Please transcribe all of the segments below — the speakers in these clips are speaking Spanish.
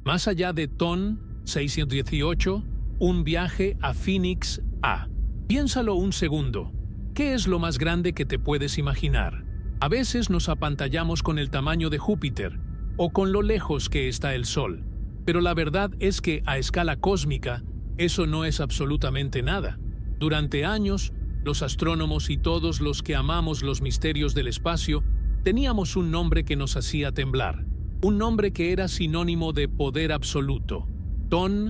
Más allá de TON 618, un viaje a Phoenix A. Piénsalo un segundo. ¿Qué es lo más grande que te puedes imaginar? A veces nos apantallamos con el tamaño de Júpiter o con lo lejos que está el Sol, pero la verdad es que a escala cósmica eso no es absolutamente nada. Durante años, los astrónomos y todos los que amamos los misterios del espacio teníamos un nombre que nos hacía temblar, un nombre que era sinónimo de poder absoluto: TON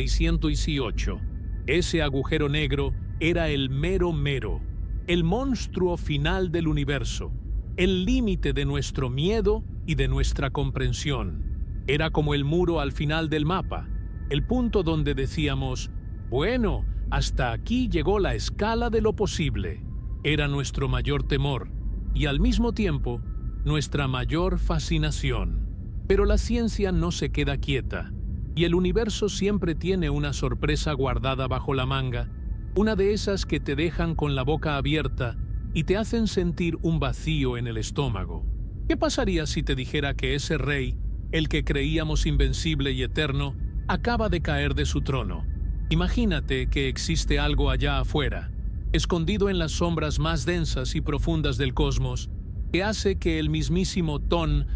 618. Ese agujero negro era el mero mero, el monstruo final del universo, el límite de nuestro miedo y de nuestra comprensión. Era como el muro al final del mapa, el punto donde decíamos, bueno, hasta aquí llegó la escala de lo posible. Era nuestro mayor temor y al mismo tiempo nuestra mayor fascinación. Pero la ciencia no se queda quieta y el universo siempre tiene una sorpresa guardada bajo la manga, una de esas que te dejan con la boca abierta y te hacen sentir un vacío en el estómago. ¿Qué pasaría si te dijera que ese rey, el que creíamos invencible y eterno, acaba de caer de su trono? Imagínate que existe algo allá afuera, escondido en las sombras más densas y profundas del cosmos, que hace que el mismísimo TON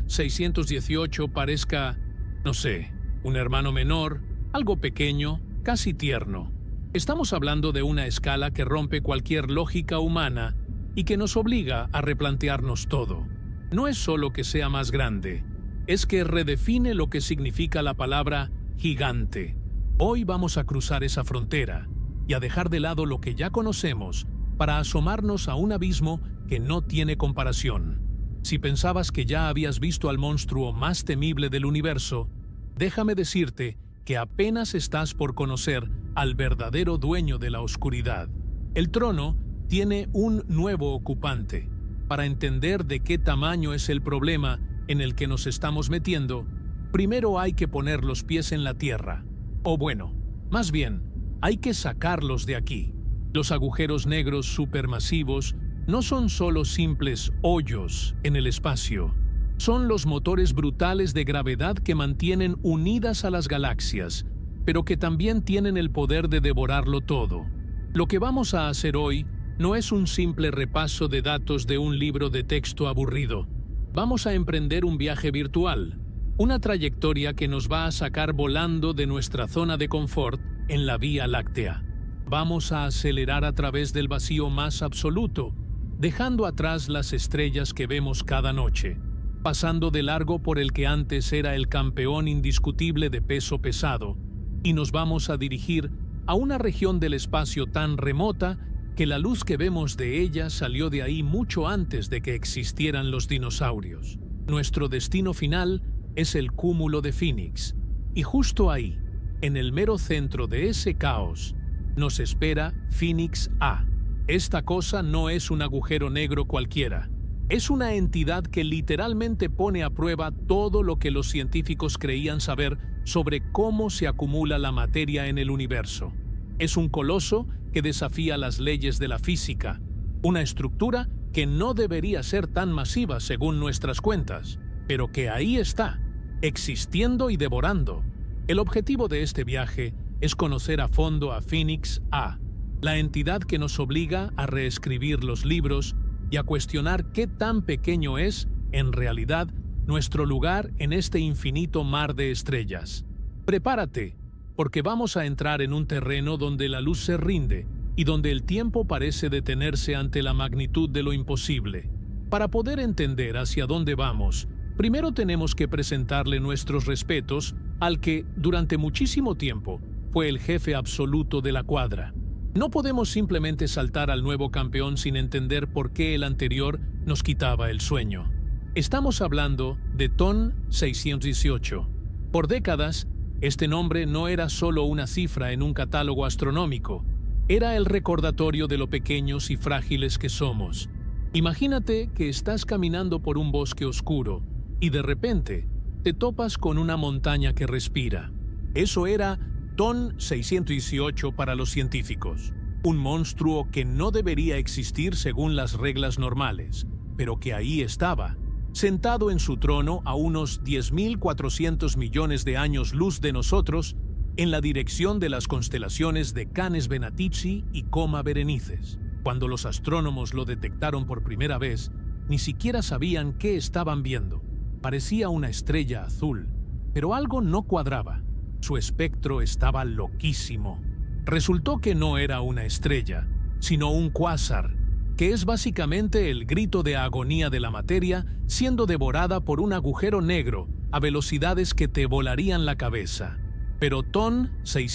618 parezca, no sé, un hermano menor, algo pequeño, casi tierno. Estamos hablando de una escala que rompe cualquier lógica humana y que nos obliga a replantearnos todo. No es solo que sea más grande, es que redefine lo que significa la palabra gigante. Hoy vamos a cruzar esa frontera y a dejar de lado lo que ya conocemos para asomarnos a un abismo que no tiene comparación. Si pensabas que ya habías visto al monstruo más temible del universo, déjame decirte que apenas estás por conocer al verdadero dueño de la oscuridad. El trono tiene un nuevo ocupante. Para entender de qué tamaño es el problema en el que nos estamos metiendo, primero hay que poner los pies en la tierra. O bueno, más bien, hay que sacarlos de aquí. Los agujeros negros supermasivos no son solo simples hoyos en el espacio. Son los motores brutales de gravedad que mantienen unidas a las galaxias, pero que también tienen el poder de devorarlo todo. Lo que vamos a hacer hoy no es un simple repaso de datos de un libro de texto aburrido. Vamos a emprender un viaje virtual, una trayectoria que nos va a sacar volando de nuestra zona de confort en la Vía Láctea. Vamos a acelerar a través del vacío más absoluto, dejando atrás las estrellas que vemos cada noche, pasando de largo por el que antes era el campeón indiscutible de peso pesado, y nos vamos a dirigir a una región del espacio tan remota que la luz que vemos de ella salió de ahí mucho antes de que existieran los dinosaurios. Nuestro destino final es el cúmulo de Phoenix, y justo ahí, en el mero centro de ese caos, nos espera Phoenix A. Esta cosa no es un agujero negro cualquiera. Es una entidad que literalmente pone a prueba todo lo que los científicos creían saber sobre cómo se acumula la materia en el universo. Es un coloso que desafía las leyes de la física, una estructura que no debería ser tan masiva según nuestras cuentas, pero que ahí está, existiendo y devorando. El objetivo de este viaje es conocer a fondo a Phoenix A, la entidad que nos obliga a reescribir los libros y a cuestionar qué tan pequeño es, en realidad, nuestro lugar en este infinito mar de estrellas. Prepárate, porque vamos a entrar en un terreno donde la luz se rinde y donde el tiempo parece detenerse ante la magnitud de lo imposible. Para poder entender hacia dónde vamos, primero tenemos que presentarle nuestros respetos al que, durante muchísimo tiempo, fue el jefe absoluto de la cuadra. No podemos simplemente saltar al nuevo campeón sin entender por qué el anterior nos quitaba el sueño. Estamos hablando de TON 618. Por décadas, este nombre no era solo una cifra en un catálogo astronómico, era el recordatorio de lo pequeños y frágiles que somos. Imagínate que estás caminando por un bosque oscuro y de repente te topas con una montaña que respira. Eso era TON 618 para los científicos, un monstruo que no debería existir según las reglas normales, pero que ahí estaba, Sentado en su trono a unos 10.400 millones de años luz de nosotros, en la dirección de las constelaciones de Canes Venatici y Coma Berenices. Cuando los astrónomos lo detectaron por primera vez, ni siquiera sabían qué estaban viendo. Parecía una estrella azul, pero algo no cuadraba. Su espectro estaba loquísimo. Resultó que no era una estrella, sino un cuásar, que es básicamente el grito de agonía de la materia siendo devorada por un agujero negro a velocidades que te volarían la cabeza. Pero TON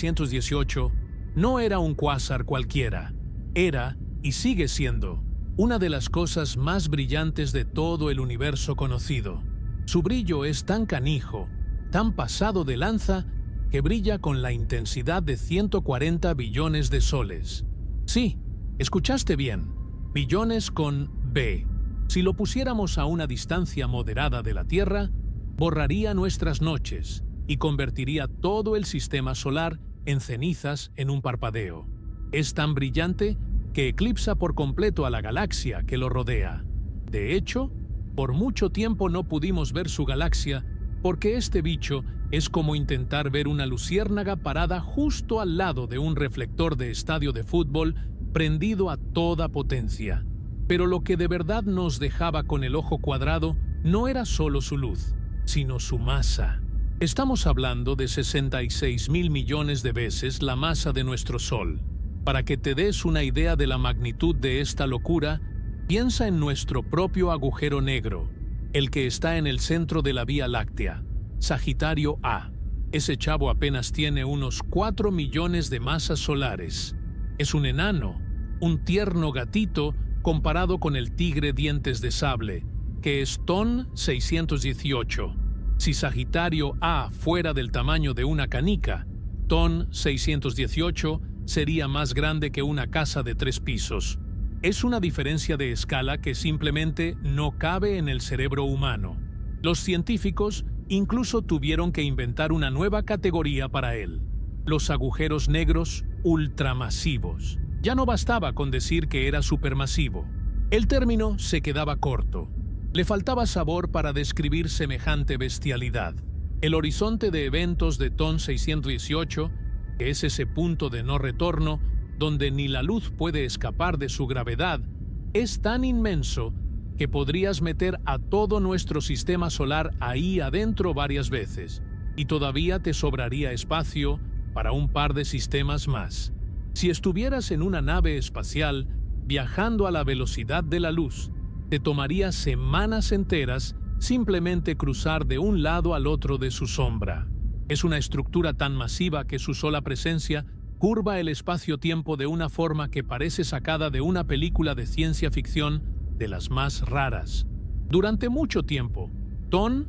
618 no era un cuásar cualquiera. Era, y sigue siendo, una de las cosas más brillantes de todo el universo conocido. Su brillo es tan canijo, tan pasado de lanza, que brilla con la intensidad de 140 billones de soles. Sí, escuchaste bien, billones con B. Si lo pusiéramos a una distancia moderada de la Tierra, borraría nuestras noches y convertiría todo el sistema solar en cenizas en un parpadeo. Es tan brillante que eclipsa por completo a la galaxia que lo rodea. De hecho, por mucho tiempo no pudimos ver su galaxia porque este bicho es como intentar ver una luciérnaga parada justo al lado de un reflector de estadio de fútbol prendido a toda potencia. Pero lo que de verdad nos dejaba con el ojo cuadrado no era solo su luz, sino su masa. Estamos hablando de 66.000 millones de veces la masa de nuestro Sol. Para que te des una idea de la magnitud de esta locura, piensa en nuestro propio agujero negro, el que está en el centro de la Vía Láctea, Sagitario A. Ese chavo apenas tiene unos 4 millones de masas solares. Es un enano, un tierno gatito comparado con el tigre dientes de sable, que es TON 618. Si Sagitario A fuera del tamaño de una canica, TON 618 sería más grande que una casa de 3 pisos. Es una diferencia de escala que simplemente no cabe en el cerebro humano. Los científicos incluso tuvieron que inventar una nueva categoría para él: los agujeros negros ultramasivos. Ya no bastaba con decir que era supermasivo. El término se quedaba corto. Le faltaba sabor para describir semejante bestialidad. El horizonte de eventos de TON 618, que es ese punto de no retorno donde ni la luz puede escapar de su gravedad, es tan inmenso que podrías meter a todo nuestro sistema solar ahí adentro varias veces, y todavía te sobraría espacio para un par de sistemas más. Si estuvieras en una nave espacial viajando a la velocidad de la luz, te tomaría semanas enteras simplemente cruzar de un lado al otro de su sombra. Es una estructura tan masiva que su sola presencia curva el espacio-tiempo de una forma que parece sacada de una película de ciencia ficción de las más raras. Durante mucho tiempo, TON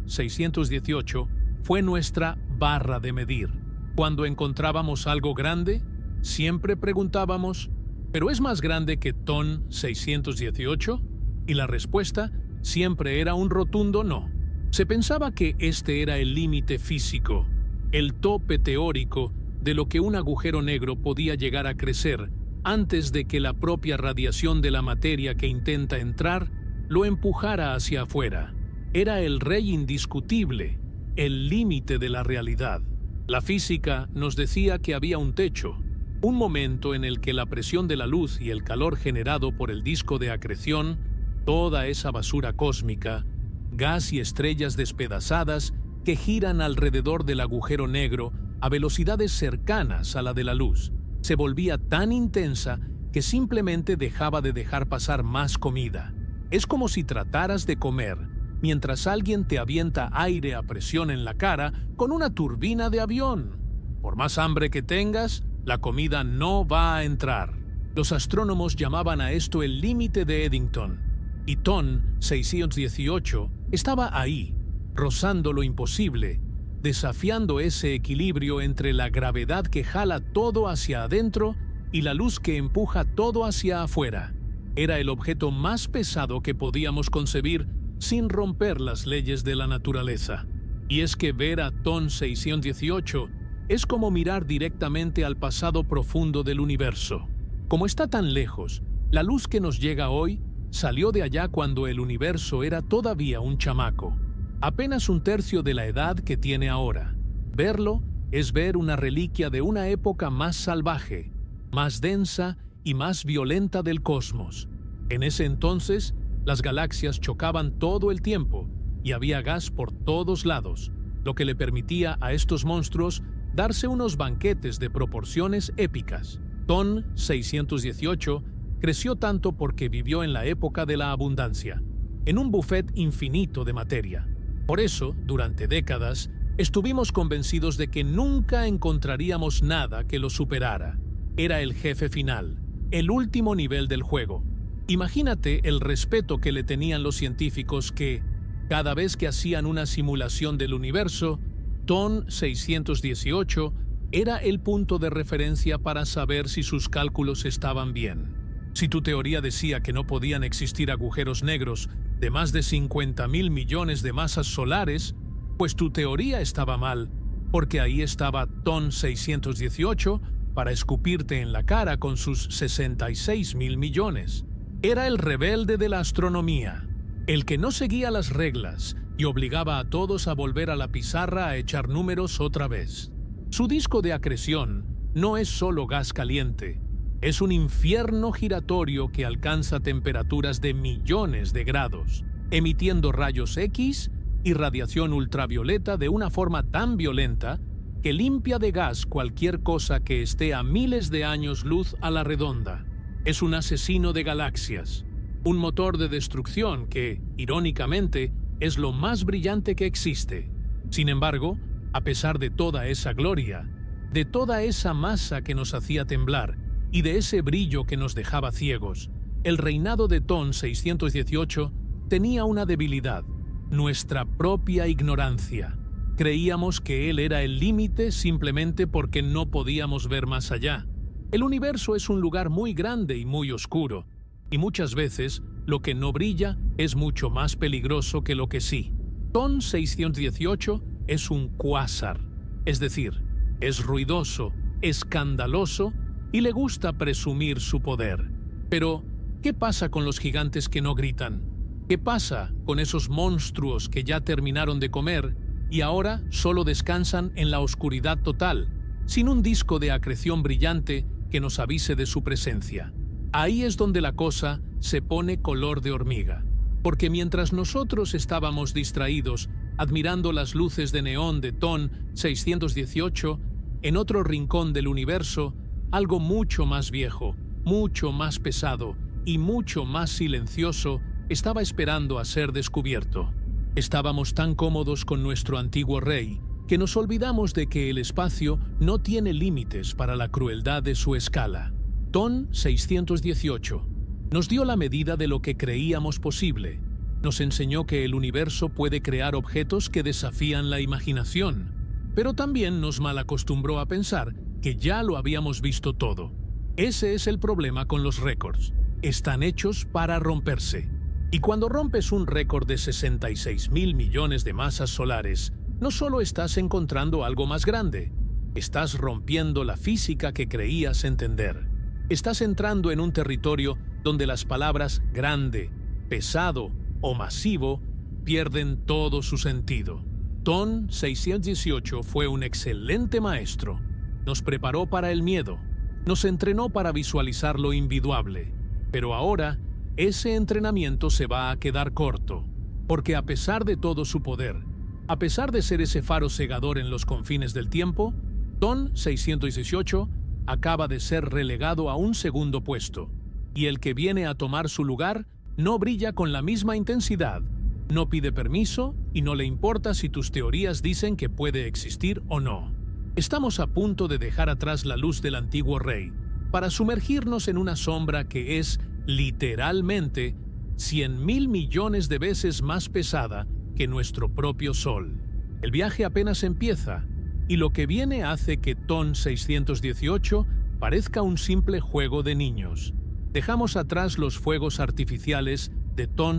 618 fue nuestra barra de medir. Cuando encontrábamos algo grande, siempre preguntábamos, ¿pero es más grande que TON 618? Y la respuesta siempre era un rotundo no. Se pensaba que este era el límite físico, el tope teórico de lo que un agujero negro podía llegar a crecer antes de que la propia radiación de la materia que intenta entrar lo empujara hacia afuera. Era el rey indiscutible, el límite de la realidad. La física nos decía que había un techo, un momento en el que la presión de la luz y el calor generado por el disco de acreción, toda esa basura cósmica, gas y estrellas despedazadas que giran alrededor del agujero negro a velocidades cercanas a la de la luz, se volvía tan intensa que simplemente dejaba de dejar pasar más comida. Es como si trataras de comer mientras alguien te avienta aire a presión en la cara con una turbina de avión. Por más hambre que tengas, la comida no va a entrar. Los astrónomos llamaban a esto el límite de Eddington, y TON 618 estaba ahí, rozando lo imposible, desafiando ese equilibrio entre la gravedad que jala todo hacia adentro y la luz que empuja todo hacia afuera. Era el objeto más pesado que podíamos concebir sin romper las leyes de la naturaleza. Y es que ver a TON 618 es como mirar directamente al pasado profundo del universo. Como está tan lejos, la luz que nos llega hoy salió de allá cuando el universo era todavía un chamaco, apenas un tercio de la edad que tiene ahora. Verlo es ver una reliquia de una época más salvaje, más densa y más violenta del cosmos. En ese entonces, las galaxias chocaban todo el tiempo y había gas por todos lados, lo que le permitía a estos monstruos darse unos banquetes de proporciones épicas. TON 618 creció tanto porque vivió en la época de la abundancia, en un buffet infinito de materia. Por eso, durante décadas, estuvimos convencidos de que nunca encontraríamos nada que lo superara. Era el jefe final, el último nivel del juego. Imagínate el respeto que le tenían los científicos que, cada vez que hacían una simulación del universo, TON 618 era el punto de referencia para saber si sus cálculos estaban bien. Si tu teoría decía que no podían existir agujeros negros de más de 50.000 millones de masas solares, pues tu teoría estaba mal, porque ahí estaba TON 618 para escupirte en la cara con sus 66.000 millones. Era el rebelde de la astronomía, el que no seguía las reglas y obligaba a todos a volver a la pizarra a echar números otra vez. Su disco de acreción no es solo gas caliente, es un infierno giratorio que alcanza temperaturas de millones de grados, emitiendo rayos X y radiación ultravioleta de una forma tan violenta que limpia de gas cualquier cosa que esté a miles de años luz a la redonda. Es un asesino de galaxias, un motor de destrucción que, irónicamente, es lo más brillante que existe. Sin embargo, a pesar de toda esa gloria, de toda esa masa que nos hacía temblar y de ese brillo que nos dejaba ciegos, el reinado de TON 618 tenía una debilidad: nuestra propia ignorancia. Creíamos que él era el límite simplemente porque no podíamos ver más allá. El universo es un lugar muy grande y muy oscuro, y muchas veces lo que no brilla es mucho más peligroso que lo que sí. TON 618 es un cuásar, es decir, es ruidoso, escandaloso y le gusta presumir su poder. Pero, ¿qué pasa con los gigantes que no gritan? ¿Qué pasa con esos monstruos que ya terminaron de comer y ahora solo descansan en la oscuridad total, sin un disco de acreción brillante que nos avise de su presencia? Ahí es donde la cosa se pone color de hormiga, porque mientras nosotros estábamos distraídos admirando las luces de neón de TON 618, en otro rincón del universo, algo mucho más viejo, mucho más pesado y mucho más silencioso estaba esperando a ser descubierto. Estábamos tan cómodos con nuestro antiguo rey que nos olvidamos de que el espacio no tiene límites para la crueldad de su escala. TON 618 nos dio la medida de lo que creíamos posible. Nos enseñó que el universo puede crear objetos que desafían la imaginación, pero también nos malacostumbró a pensar que ya lo habíamos visto todo. Ese es el problema con los récords. Están hechos para romperse. Y cuando rompes un récord de 66.000 millones de masas solares, no solo estás encontrando algo más grande, estás rompiendo la física que creías entender. Estás entrando en un territorio donde las palabras grande, pesado o masivo pierden todo su sentido. TON 618 fue un excelente maestro. Nos preparó para el miedo, nos entrenó para visualizar lo inviduable, pero ahora ese entrenamiento se va a quedar corto, porque a pesar de todo su poder, a pesar de ser ese faro cegador en los confines del tiempo, TON 618 acaba de ser relegado a un segundo puesto, y el que viene a tomar su lugar no brilla con la misma intensidad, no pide permiso y no le importa si tus teorías dicen que puede existir o no. Estamos a punto de dejar atrás la luz del antiguo rey para sumergirnos en una sombra que es, literalmente, 100.000 millones de veces más pesada que nuestro propio Sol. El viaje apenas empieza, y lo que viene hace que TON 618 parezca un simple juego de niños. Dejamos atrás los fuegos artificiales de TON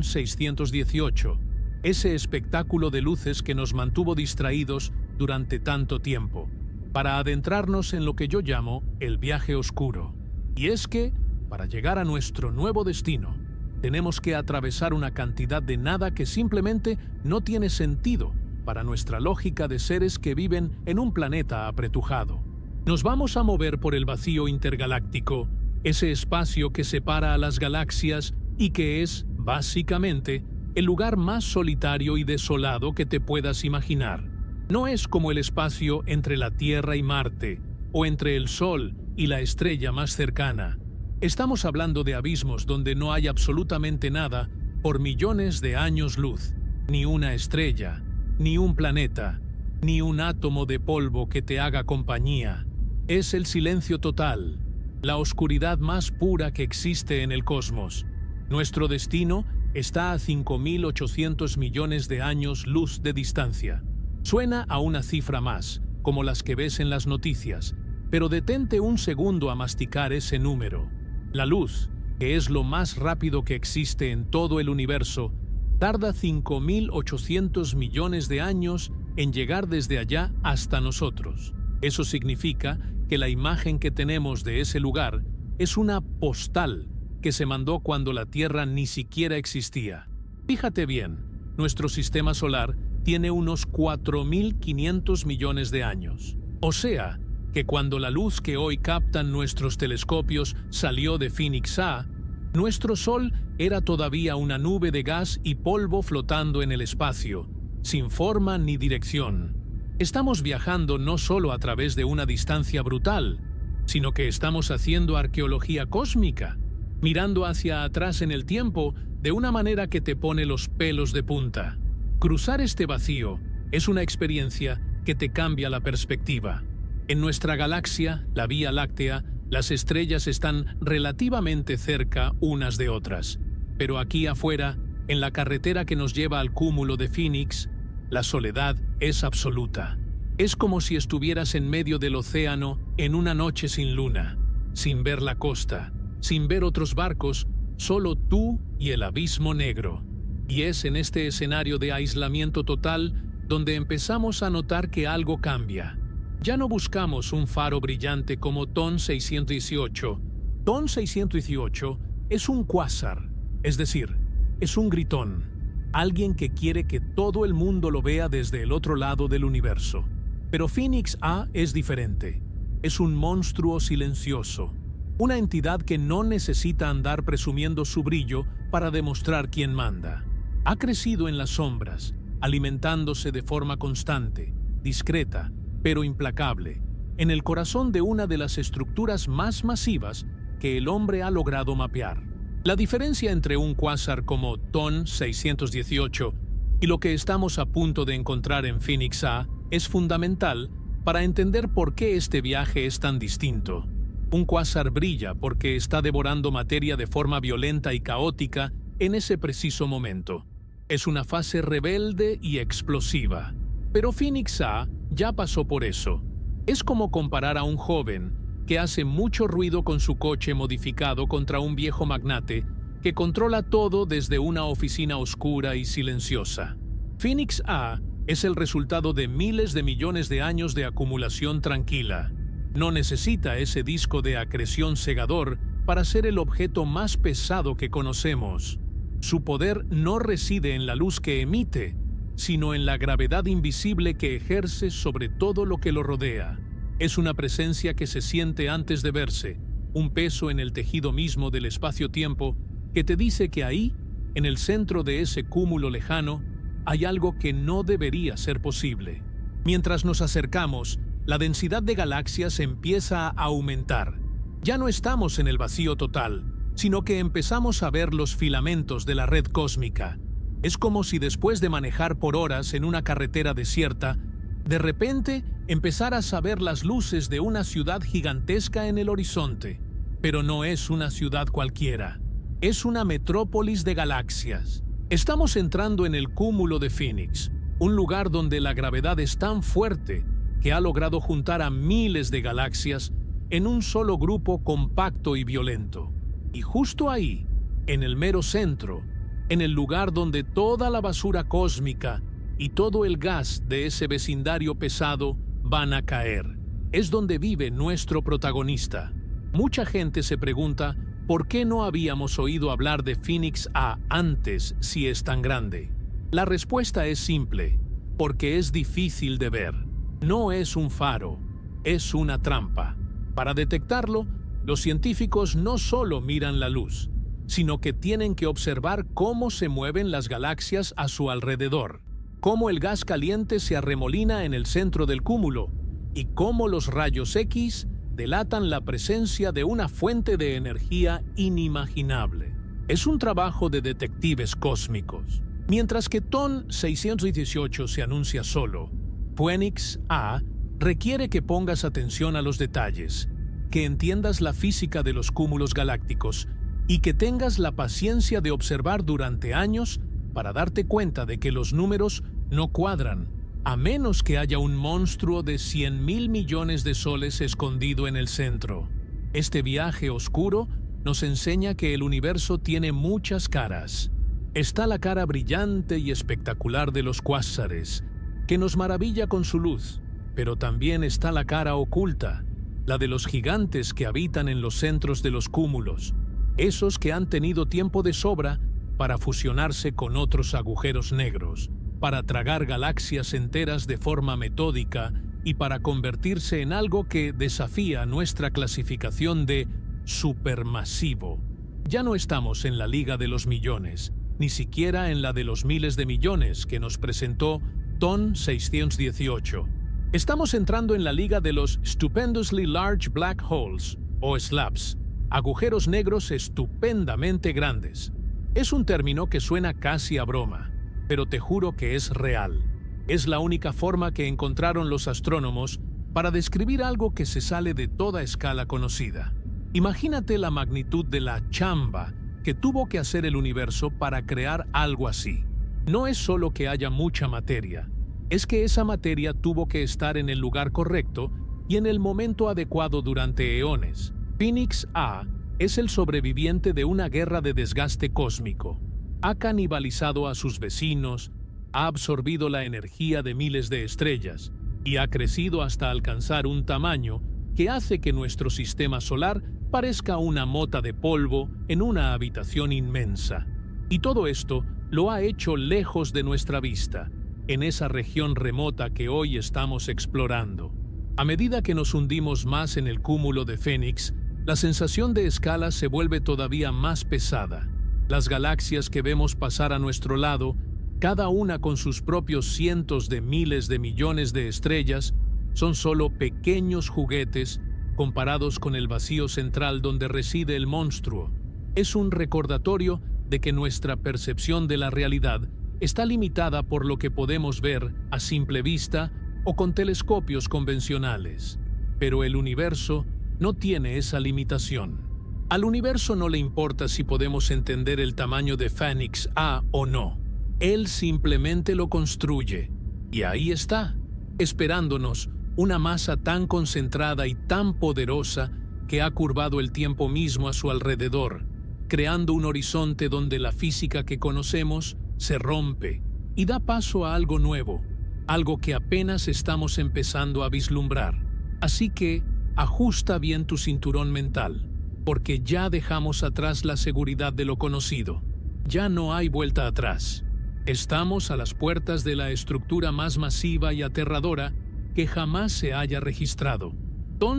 618, ese espectáculo de luces que nos mantuvo distraídos durante tanto tiempo, para adentrarnos en lo que yo llamo el viaje oscuro. Y es que, para llegar a nuestro nuevo destino, tenemos que atravesar una cantidad de nada que simplemente no tiene sentido para nuestra lógica de seres que viven en un planeta apretujado. Nos vamos a mover por el vacío intergaláctico, ese espacio que separa a las galaxias y que es, básicamente, el lugar más solitario y desolado que te puedas imaginar. No es como el espacio entre la Tierra y Marte, o entre el Sol y la estrella más cercana. Estamos hablando de abismos donde no hay absolutamente nada por millones de años luz, ni una estrella, ni un planeta, ni un átomo de polvo que te haga compañía. Es el silencio total, la oscuridad más pura que existe en el cosmos. Nuestro destino está a 5.800 millones de años luz de distancia. Suena a una cifra más, como las que ves en las noticias, pero detente un segundo a masticar ese número. La luz, que es lo más rápido que existe en todo el universo, tarda 5.800 millones de años en llegar desde allá hasta nosotros. Eso significa que la imagen que tenemos de ese lugar es una postal que se mandó cuando la Tierra ni siquiera existía. Fíjate bien, nuestro sistema solar tiene unos 4.500 millones de años. O sea, que cuando la luz que hoy captan nuestros telescopios salió de Phoenix A, nuestro Sol era todavía una nube de gas y polvo flotando en el espacio, sin forma ni dirección. Estamos viajando no solo a través de una distancia brutal, sino que estamos haciendo arqueología cósmica, mirando hacia atrás en el tiempo de una manera que te pone los pelos de punta. Cruzar este vacío es una experiencia que te cambia la perspectiva. En nuestra galaxia, la Vía Láctea, las estrellas están relativamente cerca unas de otras. Pero aquí afuera, en la carretera que nos lleva al cúmulo de Phoenix, la soledad es absoluta. Es como si estuvieras en medio del océano en una noche sin luna, sin ver la costa, sin ver otros barcos, solo tú y el abismo negro. Y es en este escenario de aislamiento total donde empezamos a notar que algo cambia. Ya no buscamos un faro brillante como TON 618. TON 618 es un cuásar, es decir, es un gritón. Alguien que quiere que todo el mundo lo vea desde el otro lado del universo. Pero Phoenix A es diferente. Es un monstruo silencioso. Una entidad que no necesita andar presumiendo su brillo para demostrar quién manda. Ha crecido en las sombras, alimentándose de forma constante, discreta, pero implacable, en el corazón de una de las estructuras más masivas que el hombre ha logrado mapear. La diferencia entre un cuásar como TON 618 y lo que estamos a punto de encontrar en Phoenix A es fundamental para entender por qué este viaje es tan distinto. Un cuásar brilla porque está devorando materia de forma violenta y caótica en ese preciso momento. Es una fase rebelde y explosiva. Pero Phoenix A ya pasó por eso. Es como comparar a un joven que hace mucho ruido con su coche modificado contra un viejo magnate que controla todo desde una oficina oscura y silenciosa. Phoenix A es el resultado de miles de millones de años de acumulación tranquila. No necesita ese disco de acreción cegador para ser el objeto más pesado que conocemos. Su poder no reside en la luz que emite, sino en la gravedad invisible que ejerce sobre todo lo que lo rodea. Es una presencia que se siente antes de verse, un peso en el tejido mismo del espacio-tiempo que te dice que ahí, en el centro de ese cúmulo lejano, hay algo que no debería ser posible. Mientras nos acercamos, la densidad de galaxias empieza a aumentar. Ya no estamos en el vacío total, sino que empezamos a ver los filamentos de la red cósmica. Es como si después de manejar por horas en una carretera desierta, de repente empezaras a ver las luces de una ciudad gigantesca en el horizonte. Pero no es una ciudad cualquiera, es una metrópolis de galaxias. Estamos entrando en el cúmulo de Phoenix, un lugar donde la gravedad es tan fuerte que ha logrado juntar a miles de galaxias en un solo grupo compacto y violento. Y justo ahí, en el mero centro, en el lugar donde toda la basura cósmica y todo el gas de ese vecindario pesado van a caer, es donde vive nuestro protagonista. Mucha gente se pregunta ¿Por qué no habíamos oído hablar de Phoenix A antes si es tan grande? La respuesta es simple, porque es difícil de ver. No es un faro, es una trampa. Para detectarlo, los científicos no solo miran la luz, sino que tienen que observar cómo se mueven las galaxias a su alrededor, cómo el gas caliente se arremolina en el centro del cúmulo y cómo los rayos X delatan la presencia de una fuente de energía inimaginable. Es un trabajo de detectives cósmicos. Mientras que TON 618 se anuncia solo, Phoenix A requiere que pongas atención a los detalles, que entiendas la física de los cúmulos galácticos y que tengas la paciencia de observar durante años para darte cuenta de que los números no cuadran, a menos que haya un monstruo de 100.000 millones de soles escondido en el centro. Este viaje oscuro nos enseña que el universo tiene muchas caras. Está la cara brillante y espectacular de los cuásares, que nos maravilla con su luz, pero también está la cara oculta, la de los gigantes que habitan en los centros de los cúmulos, esos que han tenido tiempo de sobra para fusionarse con otros agujeros negros, para tragar galaxias enteras de forma metódica y para convertirse en algo que desafía nuestra clasificación de supermasivo. Ya no estamos en la liga de los millones, ni siquiera en la de los miles de millones que nos presentó TON 618. Estamos entrando en la liga de los Stupendously Large Black Holes, o SLAPs, agujeros negros estupendamente grandes. Es un término que suena casi a broma, pero te juro que es real. Es la única forma que encontraron los astrónomos para describir algo que se sale de toda escala conocida. Imagínate la magnitud de la chamba que tuvo que hacer el universo para crear algo así. No es solo que haya mucha materia, es que esa materia tuvo que estar en el lugar correcto y en el momento adecuado durante eones. Phoenix A es el sobreviviente de una guerra de desgaste cósmico. Ha canibalizado a sus vecinos, ha absorbido la energía de miles de estrellas y ha crecido hasta alcanzar un tamaño que hace que nuestro sistema solar parezca una mota de polvo en una habitación inmensa. Y todo esto lo ha hecho lejos de nuestra vista, en esa región remota que hoy estamos explorando. A medida que nos hundimos más en el cúmulo de Phoenix, la sensación de escala se vuelve todavía más pesada. Las galaxias que vemos pasar a nuestro lado, cada una con sus propios cientos de miles de millones de estrellas, son solo pequeños juguetes comparados con el vacío central donde reside el monstruo. Es un recordatorio de que nuestra percepción de la realidad está limitada por lo que podemos ver a simple vista o con telescopios convencionales. Pero el universo no tiene esa limitación. Al universo no le importa si podemos entender el tamaño de Phoenix A o no. Él simplemente lo construye. Y ahí está, esperándonos, una masa tan concentrada y tan poderosa que ha curvado el tiempo mismo a su alrededor, creando un horizonte donde la física que conocemos se rompe y da paso a algo nuevo, algo que apenas estamos empezando a vislumbrar. Así que ajusta bien tu cinturón mental, porque ya dejamos atrás la seguridad de lo conocido. Ya no hay vuelta atrás. Estamos a las puertas de la estructura más masiva y aterradora que jamás se haya registrado. TON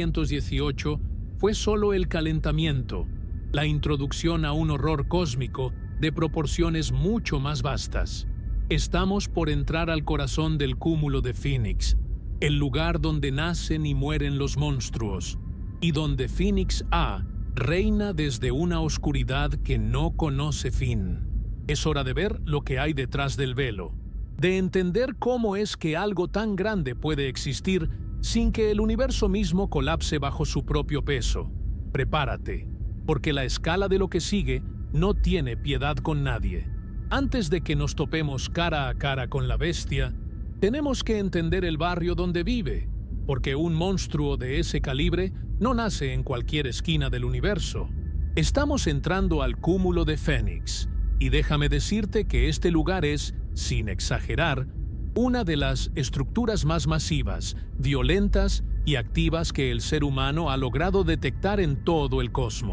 618 fue solo el calentamiento, la introducción a un horror cósmico de proporciones mucho más vastas. Estamos por entrar al corazón del cúmulo de Phoenix, el lugar donde nacen y mueren los monstruos, y donde Phoenix A reina desde una oscuridad que no conoce fin. Es hora de ver lo que hay detrás del velo, de entender cómo es que algo tan grande puede existir sin que el universo mismo colapse bajo su propio peso. Prepárate, porque la escala de lo que sigue no tiene piedad con nadie. Antes de que nos topemos cara a cara con la bestia, tenemos que entender el barrio donde vive, porque un monstruo de ese calibre no nace en cualquier esquina del universo. Estamos entrando al cúmulo de Phoenix, y déjame decirte que este lugar es, sin exagerar, una de las estructuras más masivas, violentas y activas que el ser humano ha logrado detectar en todo el cosmos.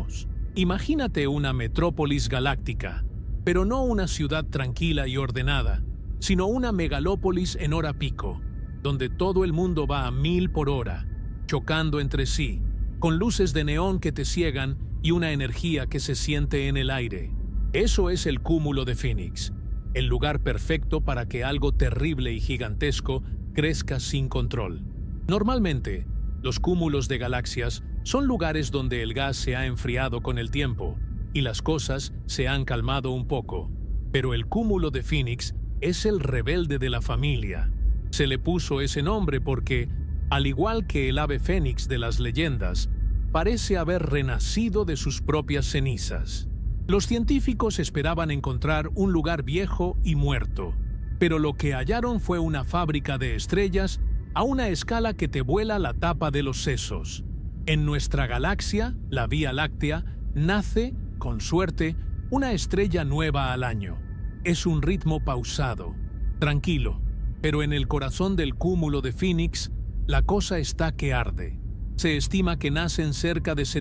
Imagínate una metrópolis galáctica, pero no una ciudad tranquila y ordenada, sino una megalópolis en hora pico, donde todo el mundo va a 1000 por hora, chocando entre sí, con luces de neón que te ciegan y una energía que se siente en el aire. Eso es el cúmulo de Phoenix, el lugar perfecto para que algo terrible y gigantesco crezca sin control. Normalmente, los cúmulos de galaxias son lugares donde el gas se ha enfriado con el tiempo y las cosas se han calmado un poco. Pero el cúmulo de Phoenix es el rebelde de la familia. Se le puso ese nombre porque, al igual que el ave fénix de las leyendas, parece haber renacido de sus propias cenizas. Los científicos esperaban encontrar un lugar viejo y muerto, pero lo que hallaron fue una fábrica de estrellas a una escala que te vuela la tapa de los sesos. En nuestra galaxia, la Vía Láctea, nace, con suerte, una estrella nueva al año. Es un ritmo pausado, tranquilo, pero en el corazón del cúmulo de Phoenix, la cosa está que arde. Se estima que nacen cerca de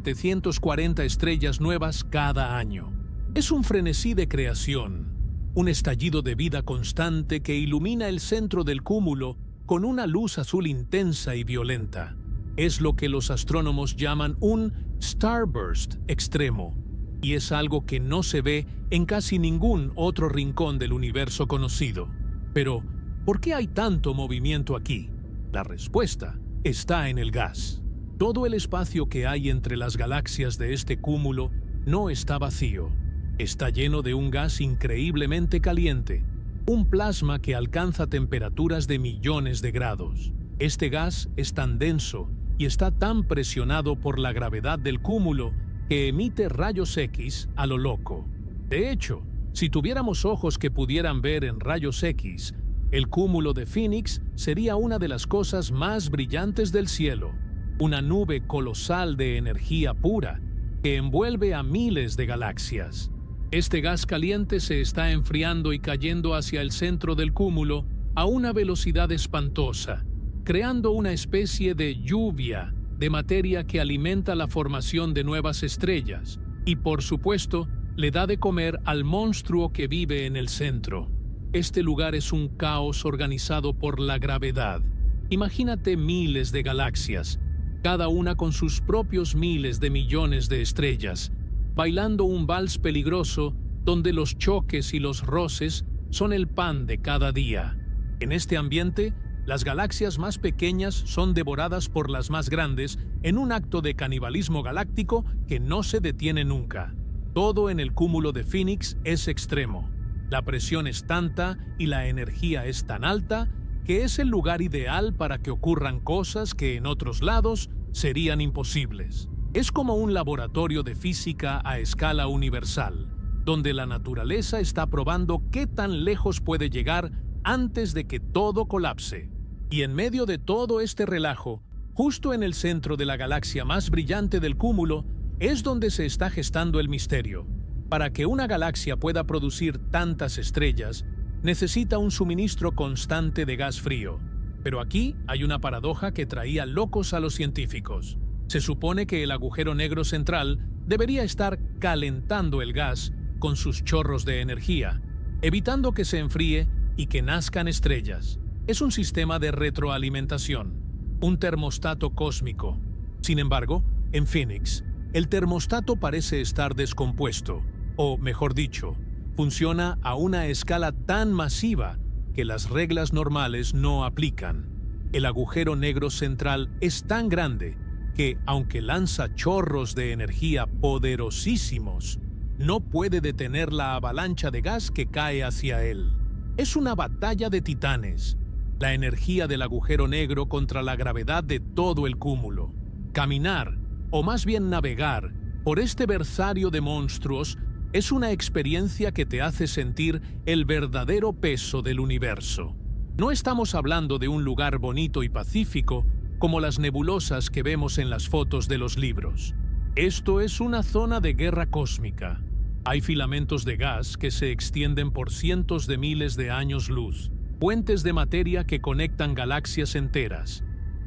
740 estrellas nuevas cada año. Es un frenesí de creación, un estallido de vida constante que ilumina el centro del cúmulo con una luz azul intensa y violenta. Es lo que los astrónomos llaman un starburst extremo, y es algo que no se ve en casi ningún otro rincón del universo conocido. Pero, ¿por qué hay tanto movimiento aquí? La respuesta está en el gas. Todo el espacio que hay entre las galaxias de este cúmulo no está vacío. Está lleno de un gas increíblemente caliente, un plasma que alcanza temperaturas de millones de grados. Este gas es tan denso y está tan presionado por la gravedad del cúmulo que emite rayos X a lo loco. De hecho, si tuviéramos ojos que pudieran ver en rayos X, el cúmulo de Phoenix sería una de las cosas más brillantes del cielo, una nube colosal de energía pura que envuelve a miles de galaxias. Este gas caliente se está enfriando y cayendo hacia el centro del cúmulo a una velocidad espantosa, creando una especie de lluvia de materia que alimenta la formación de nuevas estrellas y, por supuesto, le da de comer al monstruo que vive en el centro. Este lugar es un caos organizado por la gravedad. Imagínate miles de galaxias, cada una con sus propios miles de millones de estrellas, bailando un vals peligroso donde los choques y los roces son el pan de cada día. En este ambiente, las galaxias más pequeñas son devoradas por las más grandes en un acto de canibalismo galáctico que no se detiene nunca. Todo en el cúmulo de Phoenix es extremo. La presión es tanta y la energía es tan alta que es el lugar ideal para que ocurran cosas que en otros lados serían imposibles. Es como un laboratorio de física a escala universal, donde la naturaleza está probando qué tan lejos puede llegar antes de que todo colapse. Y en medio de todo este relajo, justo en el centro de la galaxia más brillante del cúmulo, es donde se está gestando el misterio. Para que una galaxia pueda producir tantas estrellas, necesita un suministro constante de gas frío. Pero aquí hay una paradoja que traía locos a los científicos. Se supone que el agujero negro central debería estar calentando el gas con sus chorros de energía, evitando que se enfríe y que nazcan estrellas. Es un sistema de retroalimentación, un termostato cósmico. Sin embargo, en Phoenix, el termostato parece estar descompuesto, o mejor dicho, funciona a una escala tan masiva que las reglas normales no aplican. El agujero negro central es tan grande que, aunque lanza chorros de energía poderosísimos, no puede detener la avalancha de gas que cae hacia él. Es una batalla de titanes, la energía del agujero negro contra la gravedad de todo el cúmulo. Caminar, o más bien navegar, por este versario de monstruos es una experiencia que te hace sentir el verdadero peso del universo. No estamos hablando de un lugar bonito y pacífico como las nebulosas que vemos en las fotos de los libros. Esto es una zona de guerra cósmica. Hay filamentos de gas que se extienden por cientos de miles de años luz, puentes de materia que conectan galaxias enteras,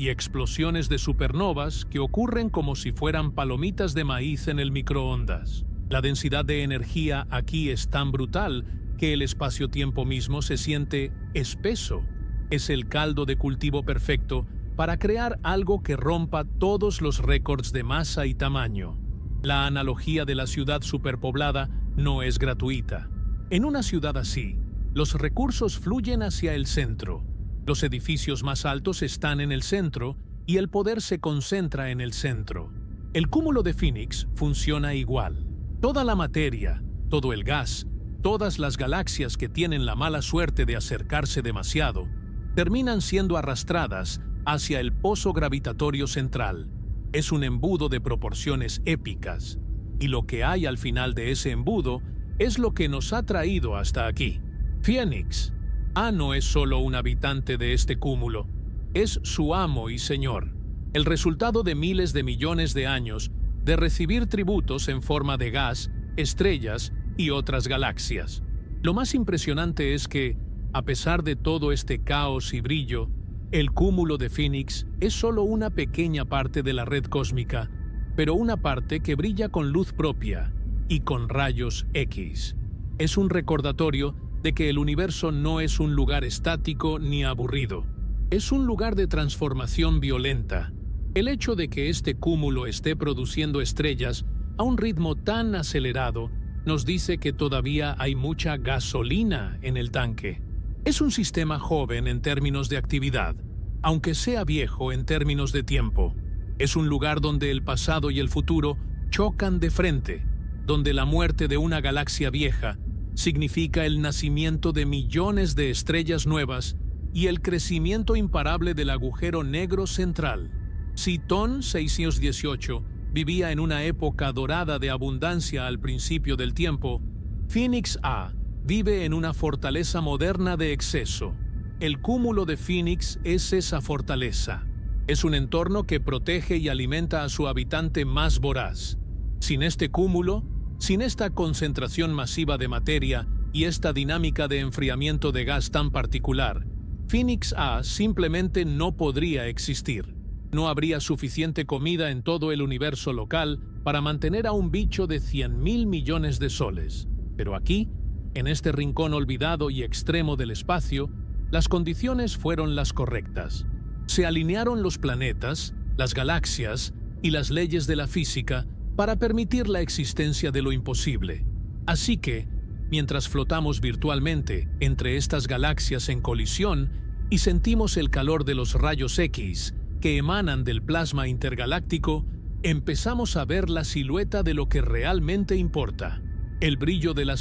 y explosiones de supernovas que ocurren como si fueran palomitas de maíz en el microondas. La densidad de energía aquí es tan brutal que el espacio-tiempo mismo se siente espeso. Es el caldo de cultivo perfecto para crear algo que rompa todos los récords de masa y tamaño. La analogía de la ciudad superpoblada no es gratuita. En una ciudad así, los recursos fluyen hacia el centro. Los edificios más altos están en el centro y el poder se concentra en el centro. El cúmulo de Phoenix funciona igual. Toda la materia, todo el gas, todas las galaxias que tienen la mala suerte de acercarse demasiado, terminan siendo arrastradas hacia el pozo gravitatorio central. Es un embudo de proporciones épicas, y lo que hay al final de ese embudo es lo que nos ha traído hasta aquí. Phoenix no es solo un habitante de este cúmulo, es su amo y señor, el resultado de miles de millones de años de recibir tributos en forma de gas, estrellas y otras galaxias. Lo más impresionante es que, a pesar de todo este caos y brillo, el cúmulo de Phoenix es solo una pequeña parte de la red cósmica, pero una parte que brilla con luz propia y con rayos X. Es un recordatorio de que el universo no es un lugar estático ni aburrido. Es un lugar de transformación violenta. El hecho de que este cúmulo esté produciendo estrellas a un ritmo tan acelerado nos dice que todavía hay mucha gasolina en el tanque. Es un sistema joven en términos de actividad, aunque sea viejo en términos de tiempo. Es un lugar donde el pasado y el futuro chocan de frente, donde la muerte de una galaxia vieja significa el nacimiento de millones de estrellas nuevas y el crecimiento imparable del agujero negro central. Si TON 618 vivía en una época dorada de abundancia al principio del tiempo, Phoenix A vive en una fortaleza moderna de exceso. El cúmulo de Phoenix es esa fortaleza. Es un entorno que protege y alimenta a su habitante más voraz. Sin este cúmulo, sin esta concentración masiva de materia y esta dinámica de enfriamiento de gas tan particular, Phoenix A simplemente no podría existir. No habría suficiente comida en todo el universo local para mantener a un bicho de 100.000 millones de soles. Pero aquí, en este rincón olvidado y extremo del espacio, las condiciones fueron las correctas. Se alinearon los planetas, las galaxias y las leyes de la física para permitir la existencia de lo imposible. Así que, mientras flotamos virtualmente entre estas galaxias en colisión y sentimos el calor de los rayos X que emanan del plasma intergaláctico, empezamos a ver la silueta de lo que realmente importa. El brillo de las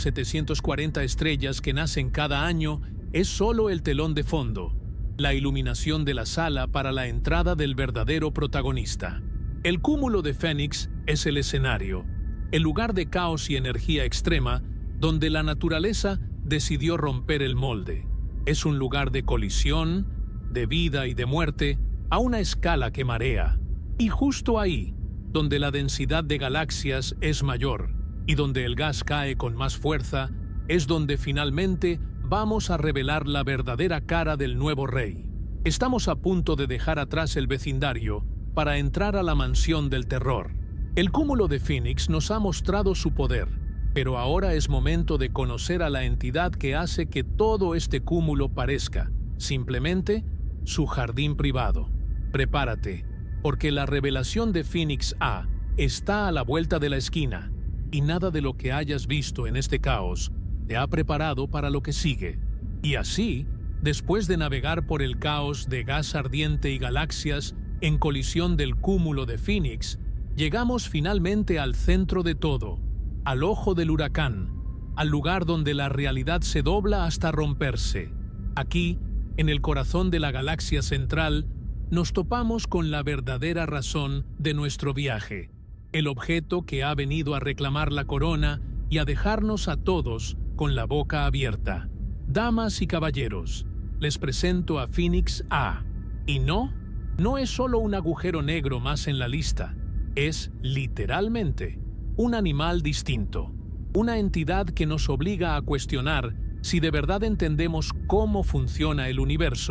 740 estrellas que nacen cada año es solo el telón de fondo, la iluminación de la sala para la entrada del verdadero protagonista. El cúmulo de Phoenix es el escenario, el lugar de caos y energía extrema donde la naturaleza decidió romper el molde. Es un lugar de colisión, de vida y de muerte a una escala que marea. Y justo ahí, donde la densidad de galaxias es mayor y donde el gas cae con más fuerza, es donde finalmente vamos a revelar la verdadera cara del nuevo rey. Estamos a punto de dejar atrás el vecindario para entrar a la mansión del terror. El cúmulo de Phoenix nos ha mostrado su poder, pero ahora es momento de conocer a la entidad que hace que todo este cúmulo parezca, simplemente, su jardín privado. Prepárate, porque la revelación de Phoenix A está a la vuelta de la esquina, y nada de lo que hayas visto en este caos te ha preparado para lo que sigue. Y así, después de navegar por el caos de gas ardiente y galaxias en colisión del cúmulo de Phoenix, llegamos finalmente al centro de todo, al ojo del huracán, al lugar donde la realidad se dobla hasta romperse. Aquí, en el corazón de la galaxia central, nos topamos con la verdadera razón de nuestro viaje, el objeto que ha venido a reclamar la corona y a dejarnos a todos con la boca abierta. Damas y caballeros, les presento a Phoenix A. Y no es solo un agujero negro más en la lista, es literalmente un animal distinto, una entidad que nos obliga a cuestionar si de verdad entendemos cómo funciona el universo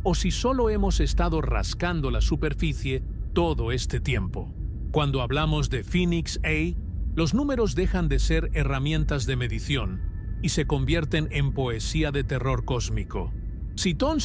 o si solo hemos estado rascando la superficie todo este tiempo. Cuando hablamos de Phoenix A, los números dejan de ser herramientas de medición y se convierten en poesía de terror cósmico. Si TON